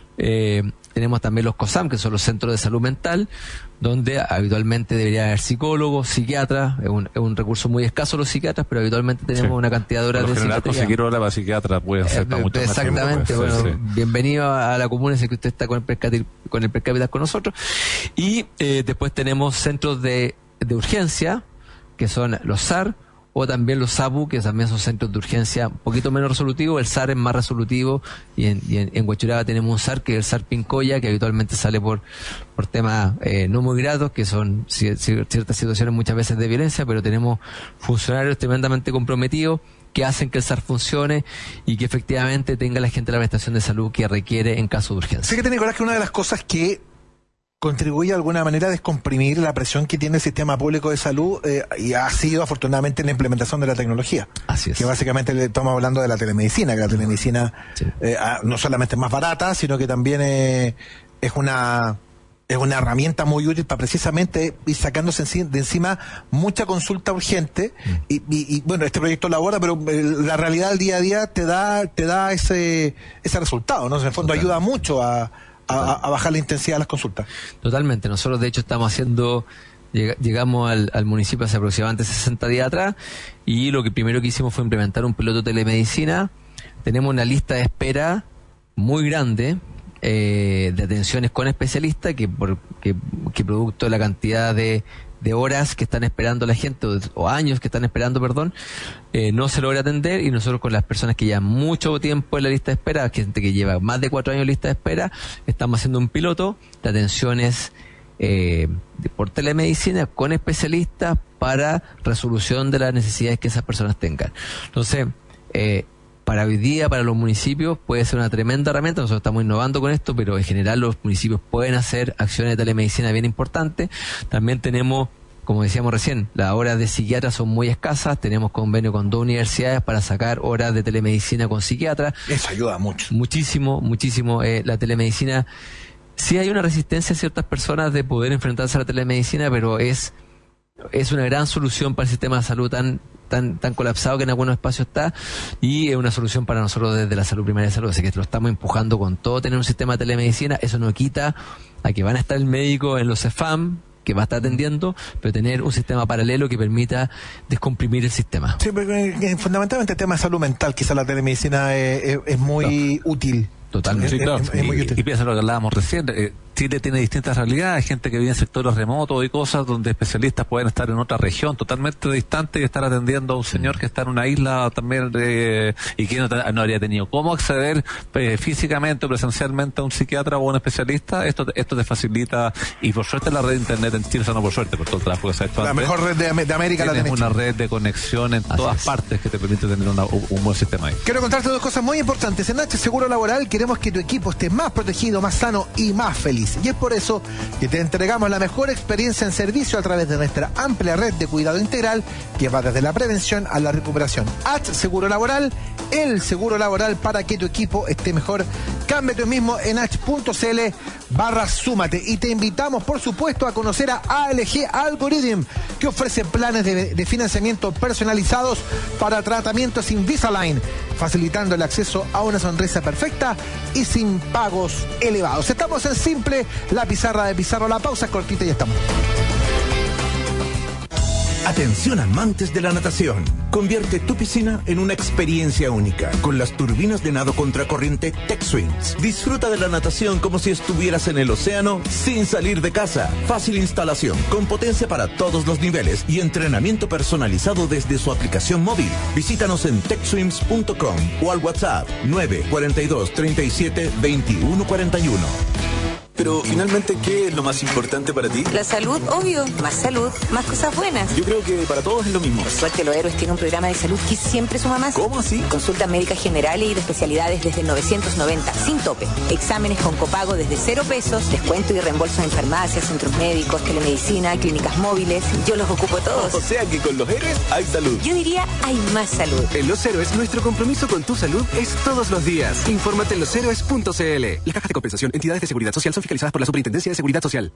Eh, tenemos también los COSAM, que son los centros de salud mental, donde habitualmente debería haber psicólogos, psiquiatras. Es un, es un recurso muy escaso los psiquiatras, pero habitualmente tenemos Sí. una cantidad de horas Por lo de general, psiquiatría. conseguir hora para psiquiatra puede ser para Eh, mucho más tiempo, Exactamente, pues, bueno, sí, sí. bienvenido a la comuna, sé que usted está con el per cápita, con el per cápita con nosotros. Y eh, después tenemos centros de, de urgencia, que son los SAR, o también los SAPU, que también son centros de urgencia un poquito menos resolutivos. El SAR es más resolutivo, y en, y en, en Huechuraba tenemos un SAR que es el SAR Pincoya, que habitualmente sale por por temas eh, no muy gratos, que son ci- ci- ciertas situaciones muchas veces de violencia, pero tenemos funcionarios tremendamente comprometidos que hacen que el SAR funcione y que efectivamente tenga la gente la prestación de salud que requiere en caso de urgencia. Fíjate, Nicolás, que una de las cosas que contribuye de alguna manera a descomprimir la presión que tiene el sistema público de salud eh, y ha sido afortunadamente la implementación de la tecnología. Así es. Que básicamente le estamos hablando de la telemedicina, que la telemedicina Sí. eh, ah, no solamente es más barata, sino que también eh, es una es una herramienta muy útil para precisamente ir sacándose de encima mucha consulta urgente mm. y, y, y bueno, este proyecto lo aborda, pero la realidad del día a día te da te da ese ese resultado, ¿no? En el fondo Total. ayuda mucho a, a, a bajar la intensidad de las consultas. Totalmente. Nosotros de hecho estamos haciendo, llegamos al, al municipio hace aproximadamente sesenta días atrás y lo que primero que hicimos fue implementar un piloto de telemedicina. Tenemos una lista de espera muy grande Eh, de atenciones con especialistas que, por, que, que producto de la cantidad de, de horas que están esperando la gente o, o años que están esperando, perdón, eh, no se logra atender, y nosotros con las personas que llevan mucho tiempo en la lista de espera, gente que lleva más de cuatro años en la lista de espera, estamos haciendo un piloto de atenciones eh, de, por telemedicina con especialistas para resolución de las necesidades que esas personas tengan. Entonces, eh, para hoy día, para los municipios, puede ser una tremenda herramienta. Nosotros estamos innovando con esto, pero en general los municipios pueden hacer acciones de telemedicina bien importantes. También tenemos, como decíamos recién, las horas de psiquiatras son muy escasas. Tenemos convenio con dos universidades para sacar horas de telemedicina con psiquiatras. Eso ayuda mucho. Muchísimo, muchísimo. Eh, la telemedicina, sí hay una resistencia a ciertas personas de poder enfrentarse a la telemedicina, pero es, es una gran solución para el sistema de salud tan tan tan colapsado que en algunos espacios está, y es una solución para nosotros desde la salud primaria de salud, así que lo estamos empujando con todo, tener un sistema de telemedicina. Eso no quita a que van a estar el médico en los C E F A M, que va a estar atendiendo, pero tener un sistema paralelo que permita descomprimir el sistema. Sí, pero eh, fundamentalmente el tema de salud mental, quizá la telemedicina es, es, es muy no. útil. Totalmente. Sí, claro. Es, es, es muy útil. Y, y piensa lo que hablábamos recién, eh, Chile tiene distintas realidades, gente que vive en sectores remotos y cosas donde especialistas pueden estar en otra región totalmente distante y estar atendiendo a un señor que está en una isla también eh, y que no, no habría tenido cómo acceder eh, físicamente o presencialmente a un psiquiatra o a un especialista. Esto esto te facilita, y por suerte la red de internet en Chile, o sea, no por suerte, por todo el trabajo que se ha hecho la antes, mejor red de, de América la tienes una red de conexión en Así todas es. partes que te permite tener una, un buen sistema ahí. Quiero contarte dos cosas muy importantes. En H Seguro Laboral queremos que tu equipo esté más protegido, más sano y más feliz, y es por eso que te entregamos la mejor experiencia en servicio a través de nuestra amplia red de cuidado integral que va desde la prevención a la recuperación. H Seguro Laboral, el seguro laboral para que tu equipo esté mejor. Cámbiate hoy mismo en h.cl barra súmate, y te invitamos por supuesto a conocer a A L G Algorithm, que ofrece planes de, de financiamiento personalizados para tratamientos Invisalign, facilitando el acceso a una sonrisa perfecta y sin pagos elevados. Estamos en Simple, la pizarra de Pizarro. La pausa es cortita y ya estamos. Atención amantes de la natación. Convierte tu piscina en una experiencia única con las turbinas de nado contracorriente TechSwings. Disfruta de la natación como si estuvieras en el océano sin salir de casa. Fácil instalación, con potencia para todos los niveles y entrenamiento personalizado desde su aplicación móvil. Visítanos en techswims punto com o al WhatsApp nueve cuatro dos, treinta y siete, veintiuno cuarenta y uno. Pero finalmente, ¿qué es lo más importante para ti? La salud, obvio. Más salud, más cosas buenas. Yo creo que para todos es lo mismo. Por suerte, Los Héroes tiene un programa de salud que siempre suma más. ¿Cómo así? Consultas médicas generales y de especialidades desde novecientos noventa, sin tope. Exámenes con copago desde cero pesos. Descuento y reembolso en farmacias, centros médicos, telemedicina, clínicas móviles. Yo los ocupo todos. O sea que con Los Héroes hay salud. Yo diría, hay más salud. En Los Héroes, nuestro compromiso con tu salud es todos los días. Infórmate en los héroes punto c l. Las cajas de compensación, entidades de seguridad social son fiscalizadas por la Superintendencia de Seguridad Social.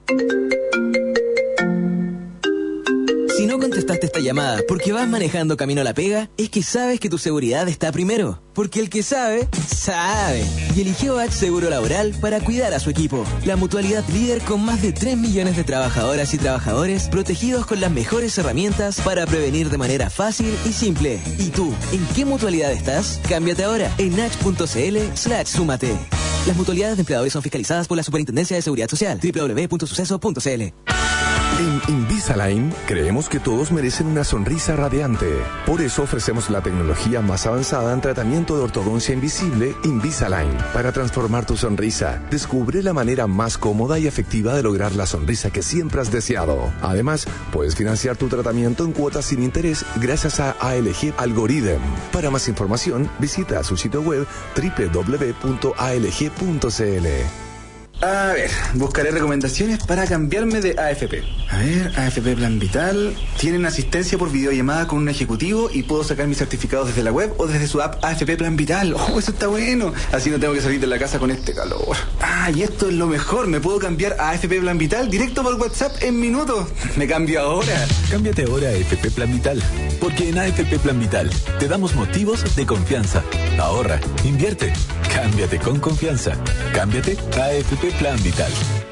Si no contestaste esta llamada porque vas manejando camino a la pega, es que sabes que tu seguridad está primero. Porque el que sabe, sabe. Y eligió H Seguro Laboral para cuidar a su equipo. La mutualidad líder con más de tres millones de trabajadoras y trabajadores protegidos con las mejores herramientas para prevenir de manera fácil y simple. ¿Y tú, en qué mutualidad estás? Cámbiate ahora en h.cl slash súmate. Las mutualidades de empleadores son fiscalizadas por la Superintendencia de Seguridad Social. doble u doble u doble u punto suceso punto c l. En Invisalign creemos que todos merecen una sonrisa radiante. Por eso ofrecemos la tecnología más avanzada en tratamiento de ortodoncia invisible, Invisalign, para transformar tu sonrisa. Descubre la manera más cómoda y efectiva de lograr la sonrisa que siempre has deseado. Además, puedes financiar tu tratamiento en cuotas sin interés gracias a A L G Algorithm. Para más información, visita su sitio web doble u doble u doble u punto a l g punto c l. A ver, buscaré recomendaciones para cambiarme de A F P. A ver, A F P Plan Vital. Tienen asistencia por videollamada con un ejecutivo y puedo sacar mis certificados desde la web o desde su app A F P Plan Vital. Oh, eso está bueno. Así no tengo que salir de la casa con este calor. Ah, y esto es lo mejor. Me puedo cambiar a A F P Plan Vital directo por WhatsApp en minutos. Me cambio ahora. Cámbiate ahora a A F P Plan Vital. Porque en A F P Plan Vital te damos motivos de confianza. Ahorra, invierte, cámbiate con confianza. Cámbiate a A F P Plan Vital.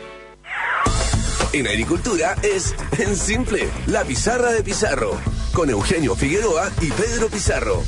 En agricultura es en simple, la pizarra de Pizarro, con Eugenio Figueroa y Pedro Pizarro.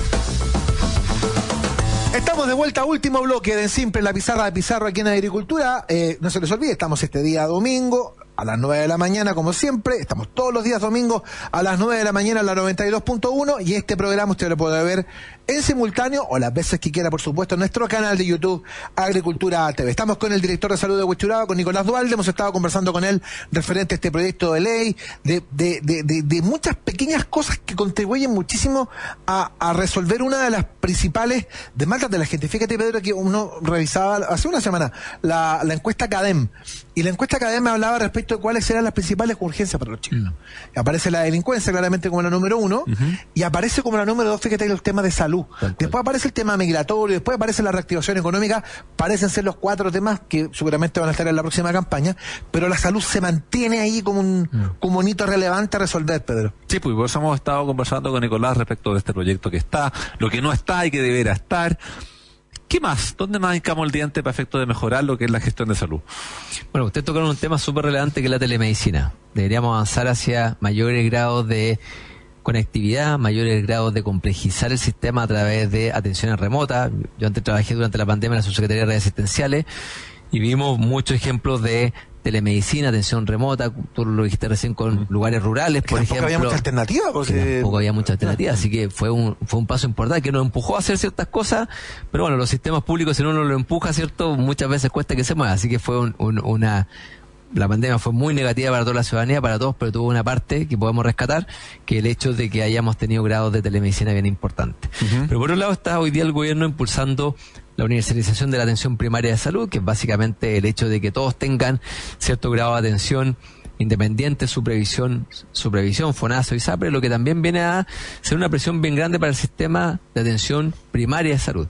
Estamos de vuelta a último bloque de En Simple, la pizarra de Pizarro aquí en Agricultura. Eh, no se les olvide, estamos este día domingo a las nueve de la mañana, como siempre. Estamos todos los días domingos a las nueve de la mañana en la noventa y dos punto uno. Y este programa usted lo puede ver en simultáneo o las veces que quiera, por supuesto, en nuestro canal de YouTube Agricultura T V. Estamos con el director de salud de Huechuraba, con Nicolás Dualde. Hemos estado conversando con él referente a este proyecto de ley, de, de, de, de, de muchas pequeñas cosas que contribuyen muchísimo a, a resolver una de las principales demandas de la gente. Fíjate, Pedro, que uno revisaba hace una semana la, la encuesta CADEM, y la encuesta CADEM hablaba respecto de cuáles eran las principales urgencias para los chilenos. Mm. Aparece la delincuencia claramente como la número uno, uh-huh. y aparece como la número dos, fíjate, los temas de salud. Después aparece el tema migratorio, después aparece la reactivación económica. Parecen ser los cuatro temas que seguramente van a estar en la próxima campaña, pero la salud se mantiene ahí como un, mm. como un hito relevante a resolver, Pedro. Sí, pues por eso hemos estado conversando con Nicolás respecto de este proyecto que está, lo que no está y que deberá estar. ¿Qué más? ¿Dónde más hincamos el diente para efecto de mejorar lo que es la gestión de salud? Bueno, usted tocaron un tema súper relevante que es la telemedicina. Deberíamos avanzar hacia mayores grados de conectividad, mayores grados de complejizar el sistema a través de atenciones remotas. Yo antes trabajé durante la pandemia en la Subsecretaría de Redes Asistenciales y vimos muchos ejemplos de telemedicina, atención remota. Tú lo dijiste recién con lugares rurales, por ejemplo. Había mucha alternativa, porque tampoco había mucha alternativa, así que fue un fue un paso importante que nos empujó a hacer ciertas cosas, pero bueno, los sistemas públicos, si uno no lo empuja, cierto, muchas veces cuesta que se mueva, así que fue un, un, una la pandemia fue muy negativa para toda la ciudadanía, para todos, pero tuvo una parte que podemos rescatar, que el hecho de que hayamos tenido grados de telemedicina bien importantes. Uh-huh. Pero por otro lado está hoy día el gobierno impulsando la universalización de la atención primaria de salud, que es básicamente el hecho de que todos tengan cierto grado de atención independiente, supervisión, supervisión, FONASA y SAPRE, lo que también viene a ser una presión bien grande para el sistema de atención primaria de salud.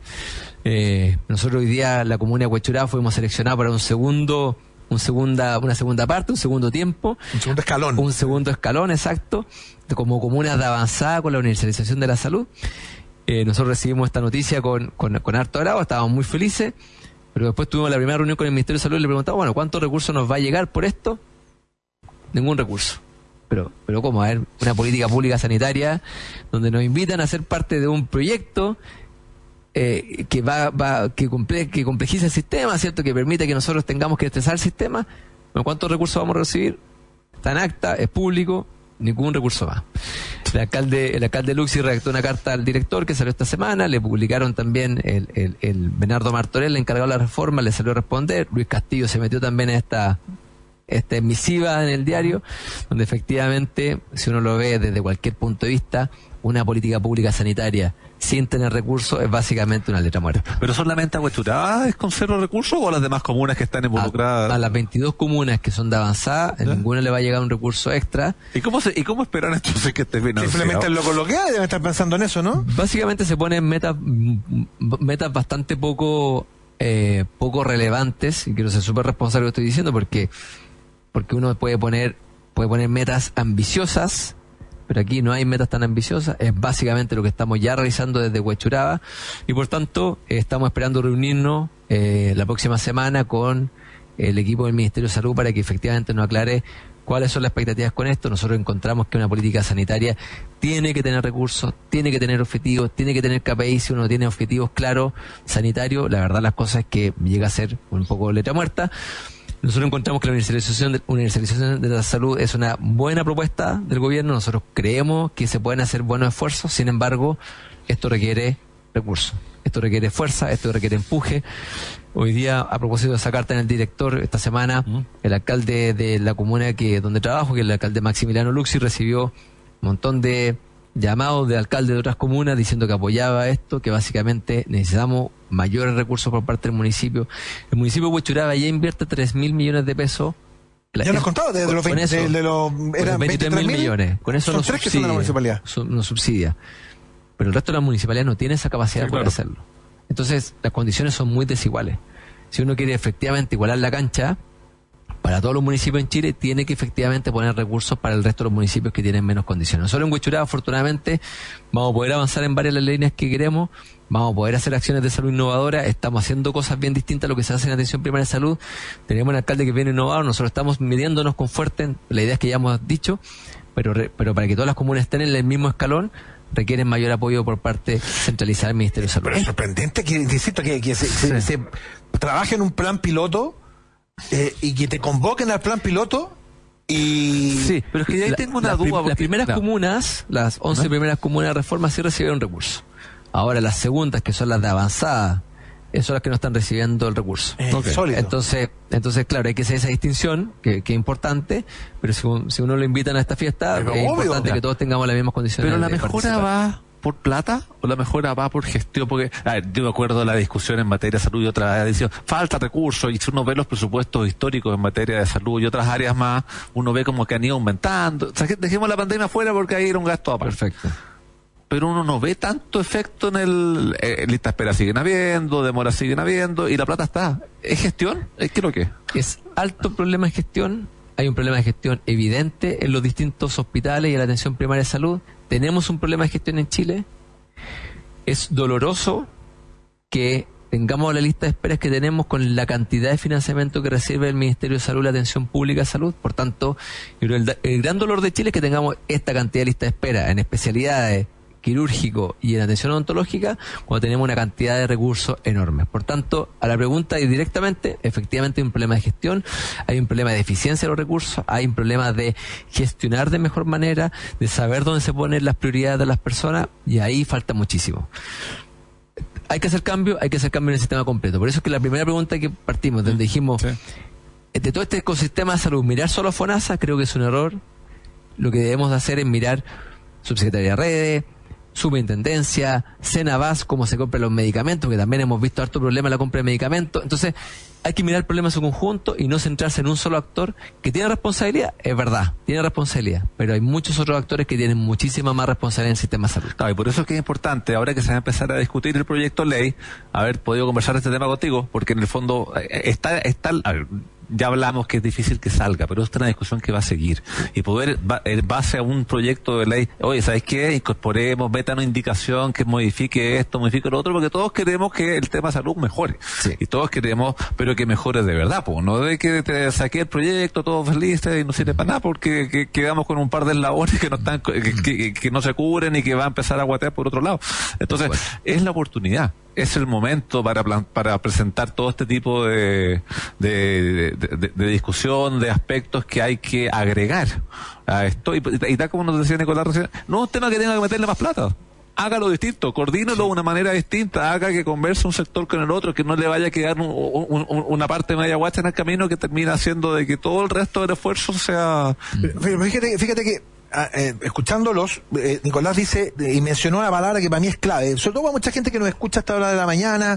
Eh, nosotros hoy día, la comuna de Huechuraba, fuimos seleccionados para un segundo un segunda, una segunda parte, un segundo tiempo. Un segundo escalón. Un segundo escalón, exacto, como comunas de avanzada con la universalización de la salud. Eh, nosotros recibimos esta noticia con, con, con harto agrado, estábamos muy felices, pero después tuvimos la primera reunión con el Ministerio de Salud y le preguntamos, bueno, ¿cuántos recursos nos va a llegar por esto? Ningún recurso. Pero, pero ¿cómo? A ver, una política pública sanitaria donde nos invitan a ser parte de un proyecto Eh, que va, va que, comple que complejiza el sistema, ¿cierto? Que permite que nosotros tengamos que estresar el sistema. Bueno, ¿cuántos recursos vamos a recibir? Está en acta, es público, ningún recurso más. El alcalde, el alcalde Luxi redactó una carta al director que salió esta semana, le publicaron también el, el, el Bernardo Martorell, el encargado de la reforma, le salió a responder. Luis Castillo se metió también en esta esta misiva en el diario, donde efectivamente, si uno lo ve desde cualquier punto de vista, una política pública sanitaria sin tener recursos es básicamente una letra muerta. ¿Pero solamente Huechuraba es con cero recursos o a las demás comunas que están involucradas? A, a las veintidós comunas que son de avanzada, en ¿Eh? ninguna le va a llegar un recurso extra. ¿Y cómo se, y cómo esperan entonces que esté financiado? Simplemente lo coloquean, deben estar pensando en eso, ¿no? Básicamente se ponen metas, metas bastante poco, eh, poco relevantes, y quiero ser súper responsable de lo que estoy diciendo, porque, porque uno puede poner, puede poner metas ambiciosas, pero aquí no hay metas tan ambiciosas, es básicamente lo que estamos ya realizando desde Huechuraba, y por tanto eh, estamos esperando reunirnos eh, la próxima semana con el equipo del Ministerio de Salud para que efectivamente nos aclare cuáles son las expectativas con esto. Nosotros encontramos que una política sanitaria tiene que tener recursos, tiene que tener objetivos, tiene que tener K P I. Si uno tiene objetivos claros sanitarios, la verdad las cosas es que llega a ser un poco letra muerta. Nosotros encontramos que la universalización de, universalización de la salud es una buena propuesta del gobierno. Nosotros creemos que se pueden hacer buenos esfuerzos. Sin embargo, esto requiere recursos, esto requiere fuerza, esto requiere empuje. Hoy día, a propósito de esa carta en el director, esta semana, uh-huh. el alcalde de la comuna que donde trabajo, que es el alcalde Maximiliano Luxi, recibió un montón de llamados de alcaldes de otras comunas diciendo que apoyaba esto, que básicamente necesitamos mayores recursos por parte del municipio. El municipio de Huechuraba ya invierte tres mil millones de pesos. Ya nos has contado, de, de los veinte, eso, de, de los, eran veintitrés mil millones. Con eso son no tres subsidia, que son de la municipalidad. No subsidia. Pero el resto de la municipalidad no tiene esa capacidad Sí, de poder claro. hacerlo. Entonces, las condiciones son muy desiguales. Si uno quiere efectivamente igualar la cancha, para todos los municipios en Chile, tiene que efectivamente poner recursos para el resto de los municipios que tienen menos condiciones. Solo en Huechuraba, afortunadamente, vamos a poder avanzar en varias de las líneas que queremos, vamos a poder hacer acciones de salud innovadoras, estamos haciendo cosas bien distintas a lo que se hace en atención primaria de salud. Tenemos un alcalde que viene innovador, nosotros estamos midiéndonos con fuerte, la idea es que ya hemos dicho, pero, re, pero para que todas las comunas estén en el mismo escalón, requieren mayor apoyo por parte centralizada del Ministerio de Salud. Pero es sorprendente que, insisto, que, que se, se, se trabaje en un plan piloto eh, y que te convoquen al plan piloto y... Sí, pero es que ya ahí La- tengo una las duda. prim- porque- las primeras no. comunas, las once ¿No? primeras comunas de reforma sí recibieron recursos. Ahora las segundas, que son las de avanzada, esas son las que no están recibiendo el recurso. Eh, Ok. sólido. Entonces, entonces claro, hay que hacer esa distinción, que, que es importante, pero si, un- si uno lo invitan a esta fiesta, Pero es obvio. importante Ya. que todos tengamos las mismas condiciones. Pero la de mejora participar. va por plata o la mejora va por gestión, porque a ver, yo me acuerdo de la discusión en materia de salud y otra edición, falta recursos, y si uno ve los presupuestos históricos en materia de salud y otras áreas más, uno ve como que han ido aumentando. O sea, que dejemos la pandemia fuera porque ahí era un gasto aparte. Perfecto. Pero uno no ve tanto efecto en el... Eh, lista de espera siguen habiendo, demoras siguen habiendo, y la plata está. ¿Es gestión? ¿Es qué es lo que es? Es alto problema de gestión. Hay un problema de gestión evidente en los distintos hospitales y en la atención primaria de salud. Tenemos un problema de gestión en Chile. Es doloroso que tengamos la lista de esperas que tenemos con la cantidad de financiamiento que recibe el Ministerio de Salud y la Atención Pública de Salud. Por tanto, yo creo el, da- el gran dolor de Chile es que tengamos esta cantidad de lista de espera en especialidades quirúrgico y en atención odontológica cuando tenemos una cantidad de recursos enormes. Por tanto, a la pregunta y directamente, efectivamente hay un problema de gestión, hay un problema de eficiencia de los recursos, hay un problema de gestionar de mejor manera, de saber dónde se ponen las prioridades de las personas, y ahí falta muchísimo. Hay que hacer cambio, hay que hacer cambio en el sistema completo. Por eso es que la primera pregunta que partimos, donde dijimos, Sí. de todo este ecosistema de salud, mirar solo a FONASA, creo que es un error. Lo que debemos hacer es mirar Subsecretaría de Redes, Superintendencia, Senabas, cómo se compran los medicamentos, que también hemos visto harto problema en la compra de medicamentos. Entonces, hay que mirar el problema en su conjunto y no centrarse en un solo actor que tiene responsabilidad, es verdad, tiene responsabilidad, pero hay muchos otros actores que tienen muchísima más responsabilidad en el sistema de salud. Claro, y por eso es que es importante, ahora que se va a empezar a discutir el proyecto de ley, haber podido conversar este tema contigo, porque en el fondo eh, está, está a ver, ya hablamos que es difícil que salga, pero esta es una discusión que va a seguir. Y poder, va, en base a un proyecto de ley, oye, ¿sabes qué? Incorporemos, meta una indicación que modifique esto, modifique lo otro, porque todos queremos que el tema de salud mejore. Sí. Y todos queremos, pero que mejore de verdad, pues, no de que te saqué el proyecto, todos felices y no sirve para nada, porque que, quedamos con un par de eslabones que no están, que, que, que no se cubren y que va a empezar a guatear por otro lado. Entonces, bueno, es la oportunidad. Es el momento para plan, para presentar todo este tipo de de, de, de de discusión, de aspectos que hay que agregar a esto. Y, y tal como nos decía Nicolás recién, no un tema que tenga que meterle más plata. Hágalo distinto, coordínelo de una manera distinta, haga que converse un sector con el otro, que no le vaya a quedar un, un, un, una parte media guacha en el camino que termina haciendo de que todo el resto del esfuerzo sea... Fíjate, fíjate que Eh, escuchándolos, eh, Nicolás dice eh, y mencionó una palabra que para mí es clave, sobre todo a mucha gente que nos escucha hasta la hora de la mañana,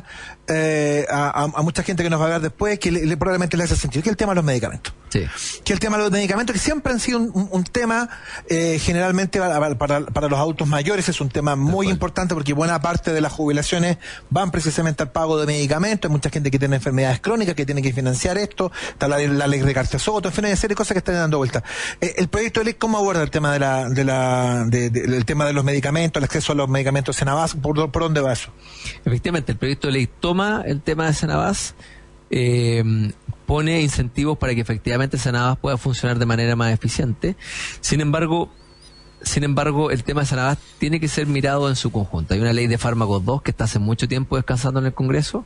eh, a, a, a mucha gente que nos va a ver después, que le, le, probablemente le hace sentido, que es el tema de los medicamentos. Sí. Que el tema de los medicamentos, que siempre han sido un, un, un tema, eh, generalmente para, para, para los adultos mayores, es un tema muy importante porque buena parte de las jubilaciones van precisamente al pago de medicamentos. Hay mucha gente que tiene enfermedades crónicas que tiene que financiar esto, está la, la ley de García-Soto, en fin, hay una serie de cosas que están dando vuelta. Eh, el proyecto de ley, ¿cómo aborda el tema de la, de la, de, de, el tema de los medicamentos, el acceso a los medicamentos Senabas? ¿Por, por dónde va eso? Efectivamente, el proyecto de ley toma el tema de Senabas, eh, pone incentivos para que efectivamente Senabas pueda funcionar de manera más eficiente. Sin embargo, sin embargo, el tema de Senabas tiene que ser mirado en su conjunto. Hay una ley de fármacos dos que está hace mucho tiempo descansando en el Congreso,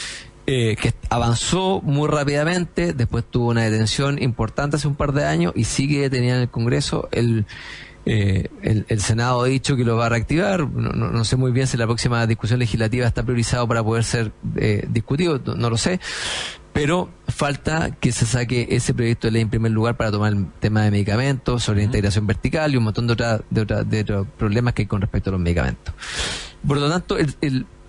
eh, que avanzó muy rápidamente, después tuvo una detención importante hace un par de años y sigue detenida en el Congreso. El Eh, el, el Senado ha dicho que lo va a reactivar. No, no, no sé muy bien si la próxima discusión legislativa está priorizado para poder ser eh, discutido, no, no lo sé, pero falta que se saque ese proyecto de ley en primer lugar para tomar el tema de medicamentos, sobre la integración vertical y un montón de, otra, de, otra, de otros problemas que hay con respecto a los medicamentos. Por lo tanto, el, el,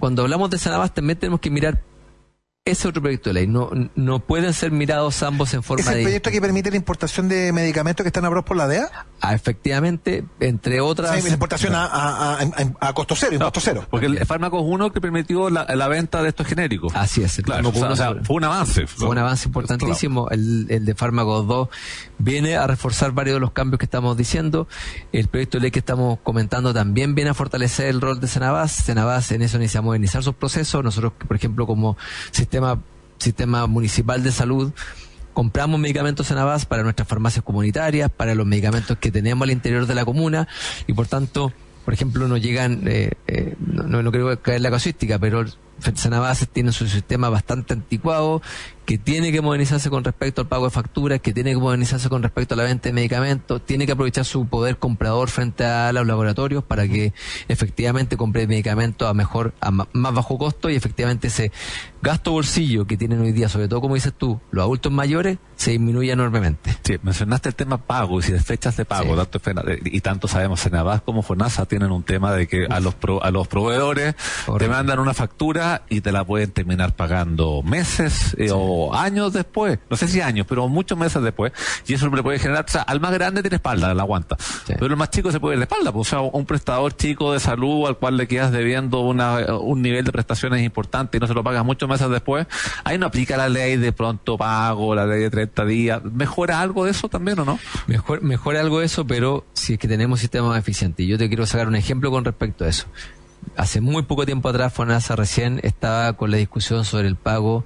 cuando hablamos de Senabas también tenemos que mirar ese otro proyecto de ley. No, no pueden ser mirados ambos en forma ¿Es el de... proyecto que permite la importación de medicamentos que están aprobados por la D E A? Ah, efectivamente, entre otras... Sí, la importación a, a, a, a costo cero, impuesto no, cero. Porque el fármaco uno que permitió la, la venta de estos genéricos. Así es. El claro, o sea, o sea, fue un avance. Fue un avance importantísimo. Claro. El, el de fármacos dos viene a reforzar varios de los cambios que estamos diciendo. El proyecto de ley que estamos comentando también viene a fortalecer el rol de Senabas. Senabas en eso necesita modernizar sus procesos. Nosotros, por ejemplo, como sistema sistema municipal de salud, compramos medicamentos Senabas para nuestras farmacias comunitarias, para los medicamentos que tenemos al interior de la comuna, y por tanto, por ejemplo, nos llegan, eh, eh, no, no quiero caer en la casuística, pero Senabas tiene su sistema bastante anticuado, que tiene que modernizarse con respecto al pago de facturas, que tiene que modernizarse con respecto a la venta de medicamentos, tiene que aprovechar su poder comprador frente a los laboratorios para que efectivamente compre medicamentos a mejor, a más bajo costo, y efectivamente ese gasto bolsillo que tienen hoy día, sobre todo como dices tú, los adultos mayores, se disminuye enormemente. Sí, mencionaste el tema pago y de fechas de pago, sí. tanto, y tanto sabemos, Senabas como FONASA tienen un tema de que a los pro, a los proveedores Correcto. te mandan una factura y te la pueden terminar pagando meses eh, sí. o años después, no sé si años, pero muchos meses después, y eso le puede generar, o sea, al más grande tiene espalda, la aguanta, sí. pero el más chico se puede ir de espalda, pues, o sea, un prestador chico de salud al cual le quedas debiendo una, un nivel de prestaciones importante y no se lo pagas muchos meses después, ahí no aplica la ley de pronto pago, la ley de treinta días, ¿mejora algo de eso también o no? Mejor, mejora algo de eso, pero si es que tenemos sistemas más eficientes. Yo te quiero sacar un ejemplo con respecto a eso. Hace muy poco tiempo atrás, FONASA recién estaba con la discusión sobre el pago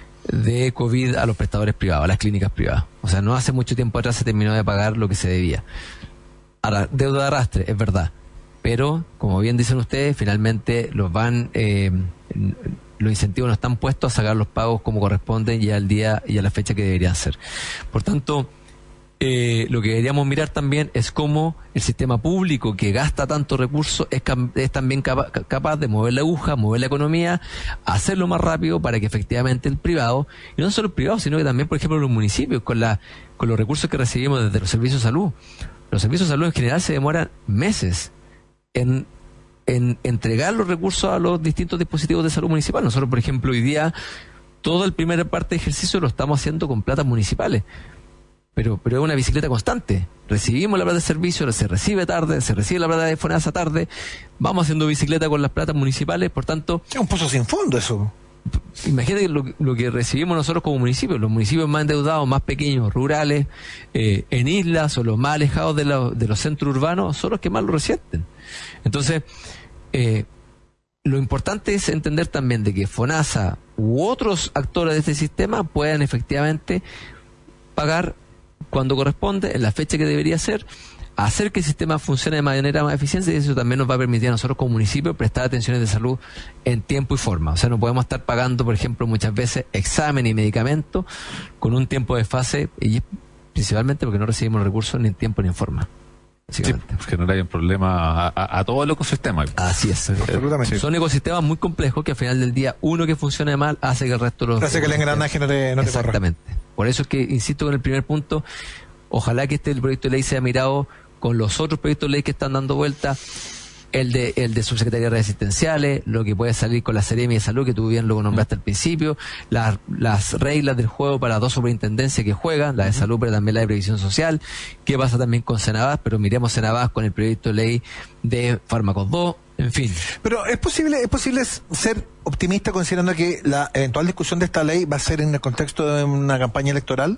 de COVID a los prestadores privados, a las clínicas privadas. O sea, no hace mucho tiempo atrás se terminó de pagar lo que se debía. Ahora, deuda de arrastre, es verdad. Pero, como bien dicen ustedes, finalmente los van, eh, los incentivos no están puestos a sacar los pagos como corresponden y al día y a la fecha que deberían ser. Por tanto, Eh, lo que deberíamos mirar también es cómo el sistema público que gasta tanto recursos es, es también capa capaz de mover la aguja, mover la economía, hacerlo más rápido para que efectivamente el privado, y no solo el privado, sino que también, por ejemplo, los municipios, con, la, con los recursos que recibimos desde los servicios de salud. Los servicios de salud en general se demoran meses en, en entregar los recursos a los distintos dispositivos de salud municipal. Nosotros, por ejemplo, hoy día, toda la primera parte de ejercicio lo estamos haciendo con platas municipales. Pero, pero es una bicicleta constante. Recibimos la plata de servicio, se recibe tarde, se recibe la plata de FONASA tarde, vamos haciendo bicicleta con las platas municipales, por tanto... Es un pozo sin fondo eso. Imagínate lo, lo que recibimos nosotros como municipios, los municipios más endeudados, más pequeños, rurales, eh, en islas o los más alejados de, la, de los centros urbanos, son los que más lo resienten. Entonces, eh, lo importante es entender también de que FONASA u otros actores de este sistema puedan efectivamente pagar cuando corresponde, en la fecha que debería ser, hacer que el sistema funcione de manera más eficiente, y eso también nos va a permitir a nosotros como municipio prestar atenciones de salud en tiempo y forma. O sea, no podemos estar pagando, por ejemplo, muchas veces exámenes y medicamentos con un tiempo de fase, y principalmente porque no recibimos los recursos ni en tiempo ni en forma. Sí, porque no hay un problema a, a, a todo el ecosistema. Así es. Absolutamente. Son ecosistemas muy complejos que al final del día, uno que funcione mal hace que el resto los... Hace que el engranaje no te, no te corra. Exactamente. Por eso es que insisto con el primer punto, ojalá que este el proyecto de ley sea mirado con los otros proyectos de ley que están dando vuelta, el de el de subsecretaría de redes asistenciales, lo que puede salir con la Seremi de Salud, que tú bien lo nombraste al principio, las, las reglas del juego para dos superintendencias que juegan, la de salud pero también la de previsión social, qué pasa también con Senabas, pero miremos Senabas con el proyecto de ley de fármacos dos, en fin. Pero es posible, es posible ser optimista considerando que la eventual discusión de esta ley va a ser en el contexto de una campaña electoral.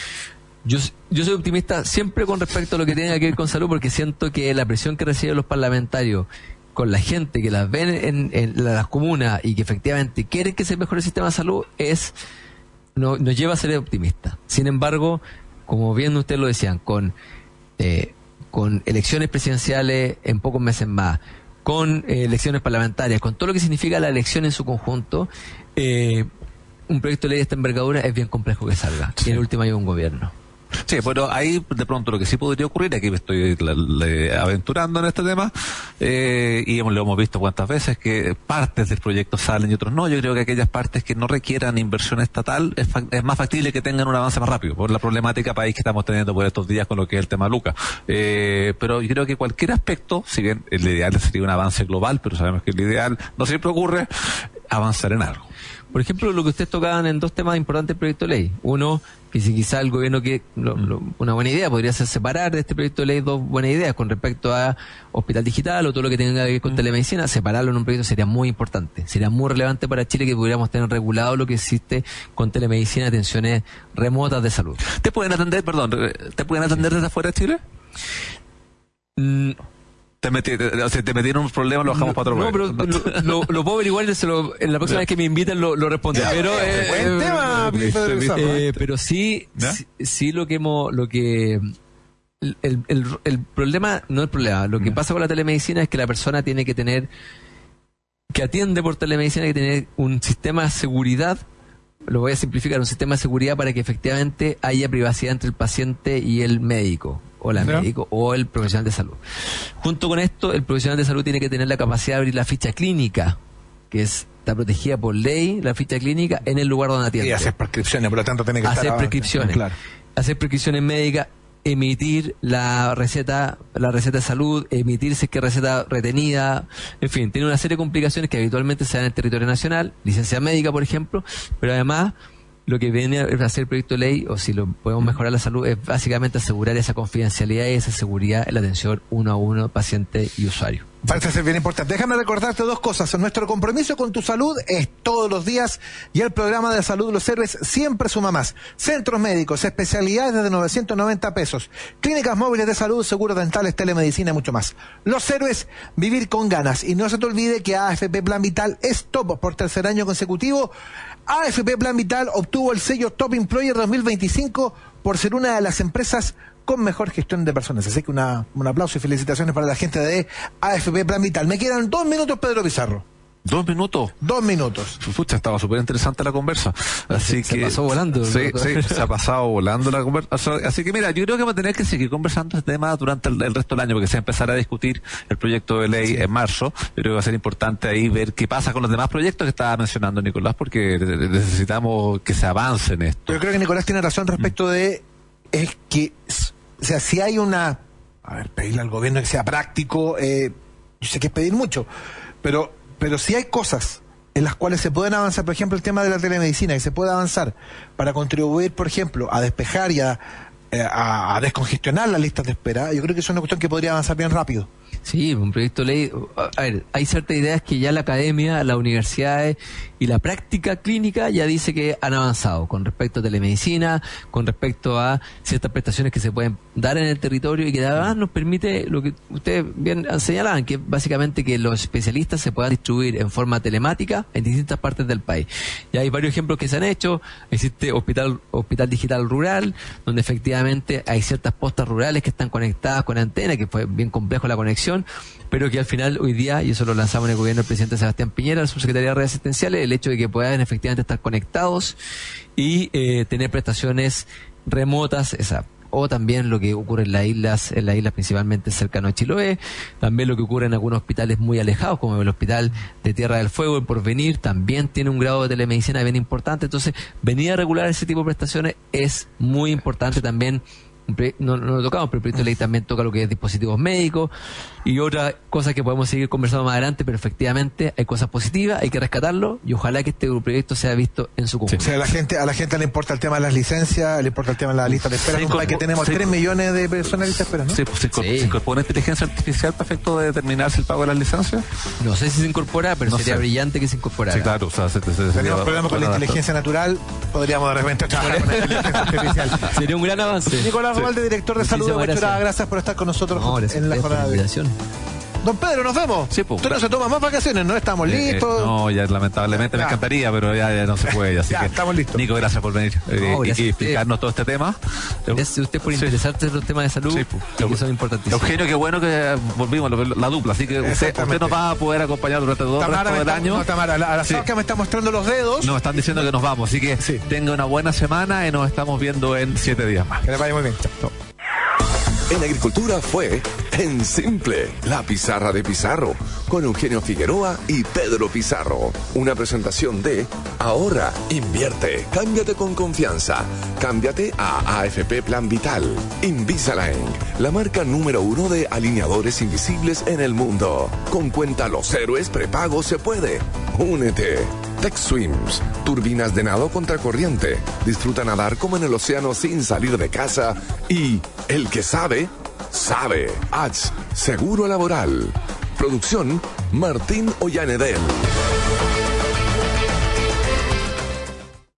Yo, yo soy optimista siempre con respecto a lo que tiene que ver con salud, porque siento que la presión que reciben los parlamentarios con la gente que las ven en, en las comunas y que efectivamente quieren que se mejore el sistema de salud es no, nos lleva a ser optimistas. Sin embargo, como bien ustedes lo decían, con, eh, con elecciones presidenciales en pocos meses más, con eh, elecciones parlamentarias, con todo lo que significa la elección en su conjunto, eh, un proyecto de ley de esta envergadura es bien complejo que salga. Sí. Y en última hay un gobierno. Sí, pero ahí de pronto lo que sí podría ocurrir, aquí me estoy la, la, aventurando en este tema, eh, y hemos, lo hemos visto cuántas veces, que partes del proyecto salen y otros no. Yo creo que aquellas partes que no requieran inversión estatal es, es más factible que tengan un avance más rápido, por la problemática país que estamos teniendo por estos días con lo que es el tema Luca. Eh, pero yo creo que cualquier aspecto, si bien el ideal sería un avance global, pero sabemos que el ideal no siempre ocurre, avanzar en algo. Por ejemplo, lo que ustedes tocaban en dos temas importantes del proyecto de ley. Uno, que si quizá el gobierno que lo, lo, una buena idea podría ser separar de este proyecto de ley dos buenas ideas con respecto a hospital digital o todo lo que tenga que ver con telemedicina. Separarlo en un proyecto sería muy importante, sería muy relevante para Chile que pudiéramos tener regulado lo que existe con telemedicina, atenciones remotas de salud. ¿Te pueden atender, perdón, te pueden atender desde afuera de Chile? Mm. Te, metí, te, o sea, te metieron un problema, lo dejamos no, para otro No, pero lo, lo, lo puedo averiguar y se lo, en la próxima vez que me inviten lo, lo responderé. Pero, eh, buen eh, tema, eh, eh, pero sí, sí, sí lo que hemos, lo que el, el, el problema, no el problema, lo que ¿no? pasa con la telemedicina es que la persona tiene que tener, que atiende por telemedicina, hay que tener un sistema de seguridad. Lo voy a simplificar, un sistema de seguridad para que efectivamente haya privacidad entre el paciente y el médico, o la ¿no? médico, o el profesional de salud. Junto con esto, el profesional de salud tiene que tener la capacidad de abrir la ficha clínica, que es, está protegida por ley, la ficha clínica, en el lugar donde atiende. Y hacer prescripciones, por lo tanto tiene que hacer estar prescripciones, claro. hacer prescripciones médicas, emitir la receta, la receta de salud, emitir si es que receta retenida, en fin, tiene una serie de complicaciones que habitualmente se dan en el territorio nacional, licencia médica, por ejemplo, pero además lo que viene a hacer el proyecto de ley, o si lo podemos mejorar la salud, es básicamente asegurar esa confidencialidad y esa seguridad en la atención uno a uno, paciente y usuario. Parece ser bien importante. Déjame recordarte dos cosas. Nuestro compromiso con tu salud es todos los días y el programa de salud de los héroes siempre suma más. Centros médicos, especialidades desde novecientos noventa pesos, clínicas móviles de salud, seguros dentales, telemedicina y mucho más. Los héroes, vivir con ganas. Y no se te olvide que A F P Plan Vital es top por tercer año consecutivo. A F P Plan Vital obtuvo el sello Top Employer dos mil veinticinco por ser una de las empresas con mejor gestión de personas. Así que una, un aplauso y felicitaciones para la gente de A F P Plan Vital. Me quedan dos minutos, Pedro Pizarro. ¿Dos minutos? Dos minutos. Pucha, estaba súper interesante la conversa. Así se que... Se pasó volando. Sí, sí, se ha pasado volando la conversa. Así que mira, yo creo que vamos a tener que seguir conversando este tema durante el, el resto del año, porque se va a empezar a discutir el proyecto de ley sí. en marzo. Yo creo que va a ser importante ahí ver qué pasa con los demás proyectos que estaba mencionando Nicolás, porque necesitamos que se avance en esto. Yo creo que Nicolás tiene razón respecto mm. de... Es que... O sea, si hay una... A ver, pedirle al gobierno que sea práctico, eh, yo sé que es pedir mucho, pero... Pero si hay cosas en las cuales se pueden avanzar, por ejemplo, el tema de la telemedicina, que se puede avanzar para contribuir, por ejemplo, a despejar y a, a, a descongestionar las listas de espera, yo creo que es una cuestión que podría avanzar bien rápido. Sí, un proyecto de ley. A ver, hay ciertas ideas que ya la academia, las universidades y la práctica clínica ya dice que han avanzado con respecto a telemedicina, con respecto a ciertas prestaciones que se pueden dar en el territorio y que además nos permite lo que ustedes bien señalaban, que es básicamente que los especialistas se puedan distribuir en forma telemática en distintas partes del país. Ya hay varios ejemplos que se han hecho. Existe hospital hospital digital rural, donde efectivamente hay ciertas postas rurales que están conectadas con antena, que fue bien complejo la conexión, pero que al final hoy día, y eso lo lanzamos en el gobierno del presidente Sebastián Piñera, la subsecretaría de redes asistenciales, el hecho de que puedan efectivamente estar conectados y eh, tener prestaciones remotas, esa, o también lo que ocurre en las islas, en las islas principalmente cercano a Chiloé, también lo que ocurre en algunos hospitales muy alejados, como el hospital de Tierra del Fuego, el Porvenir, también tiene un grado de telemedicina bien importante. Entonces, venir a regular ese tipo de prestaciones es muy importante también. No, no lo tocamos, pero el proyecto de ley también toca lo que es dispositivos médicos y otras cosas que podemos seguir conversando más adelante, pero efectivamente hay cosas positivas, hay que rescatarlo y ojalá que este proyecto sea visto en su conjunto. Sí. O sea, a la gente, a la gente le importa el tema de las licencias, le importa el tema de la lista de espera, sí, un país que tenemos tres millones de personas en lista de espera, ¿no? Sí, pues se incorpora, sí. ¿Se incorpora inteligencia artificial para efecto de determinarse el pago de las licencias? No sé si se incorpora, pero no sería sé. brillante que se incorporara. Sí, claro, o sea, se, se, se, tenemos problemas con la inteligencia natural, podríamos de repente trabajar con la inteligencia artificial. Sería un gran avance. Nicolás Robalde, director de salud de Huechuraba, gracias por estar con nosotros no, en la jornada de hoy. Don Pedro, nos vemos. Sí, pues, Usted no se toma más vacaciones, ¿no? Estamos Eh, listos. eh, no, ya lamentablemente Ya. me encantaría, pero ya, ya no se puede. Así Ya, que, estamos listos. Nico, gracias por venir eh, No, y- gracias y, a explicarnos todo este tema. Gracias a usted por Sí. interesarse en los temas de salud Sí, pues. y que son importantísimos. Eugenio, qué bueno que volvimos, lo- la dupla. Así que usted, Exactamente. usted nos va a poder acompañar durante todo el Tamara resto me del está, año. no, Tamara, la, la Sí. Sauca me está mostrando los dedos. Nos están diciendo que nos vamos, así que Sí. tenga una buena semana y nos estamos viendo en siete días más. Que le vaya muy bien. Chao. En Agricultura fue En Simple, la pizarra de Pizarro, con Eugenio Figueroa y Pedro Pizarro. Una presentación de Ahorra, invierte, cámbiate con confianza. Cámbiate a A F P Plan Vital. Invisalign, la marca número uno de alineadores invisibles en el mundo. Con cuenta Los Héroes prepago se puede. Únete. Tech Swims, turbinas de nado contra corriente. Disfruta nadar como en el océano sin salir de casa. Y el que sabe, sabe. H, Seguro Laboral. Producción, Martín Ollanedel.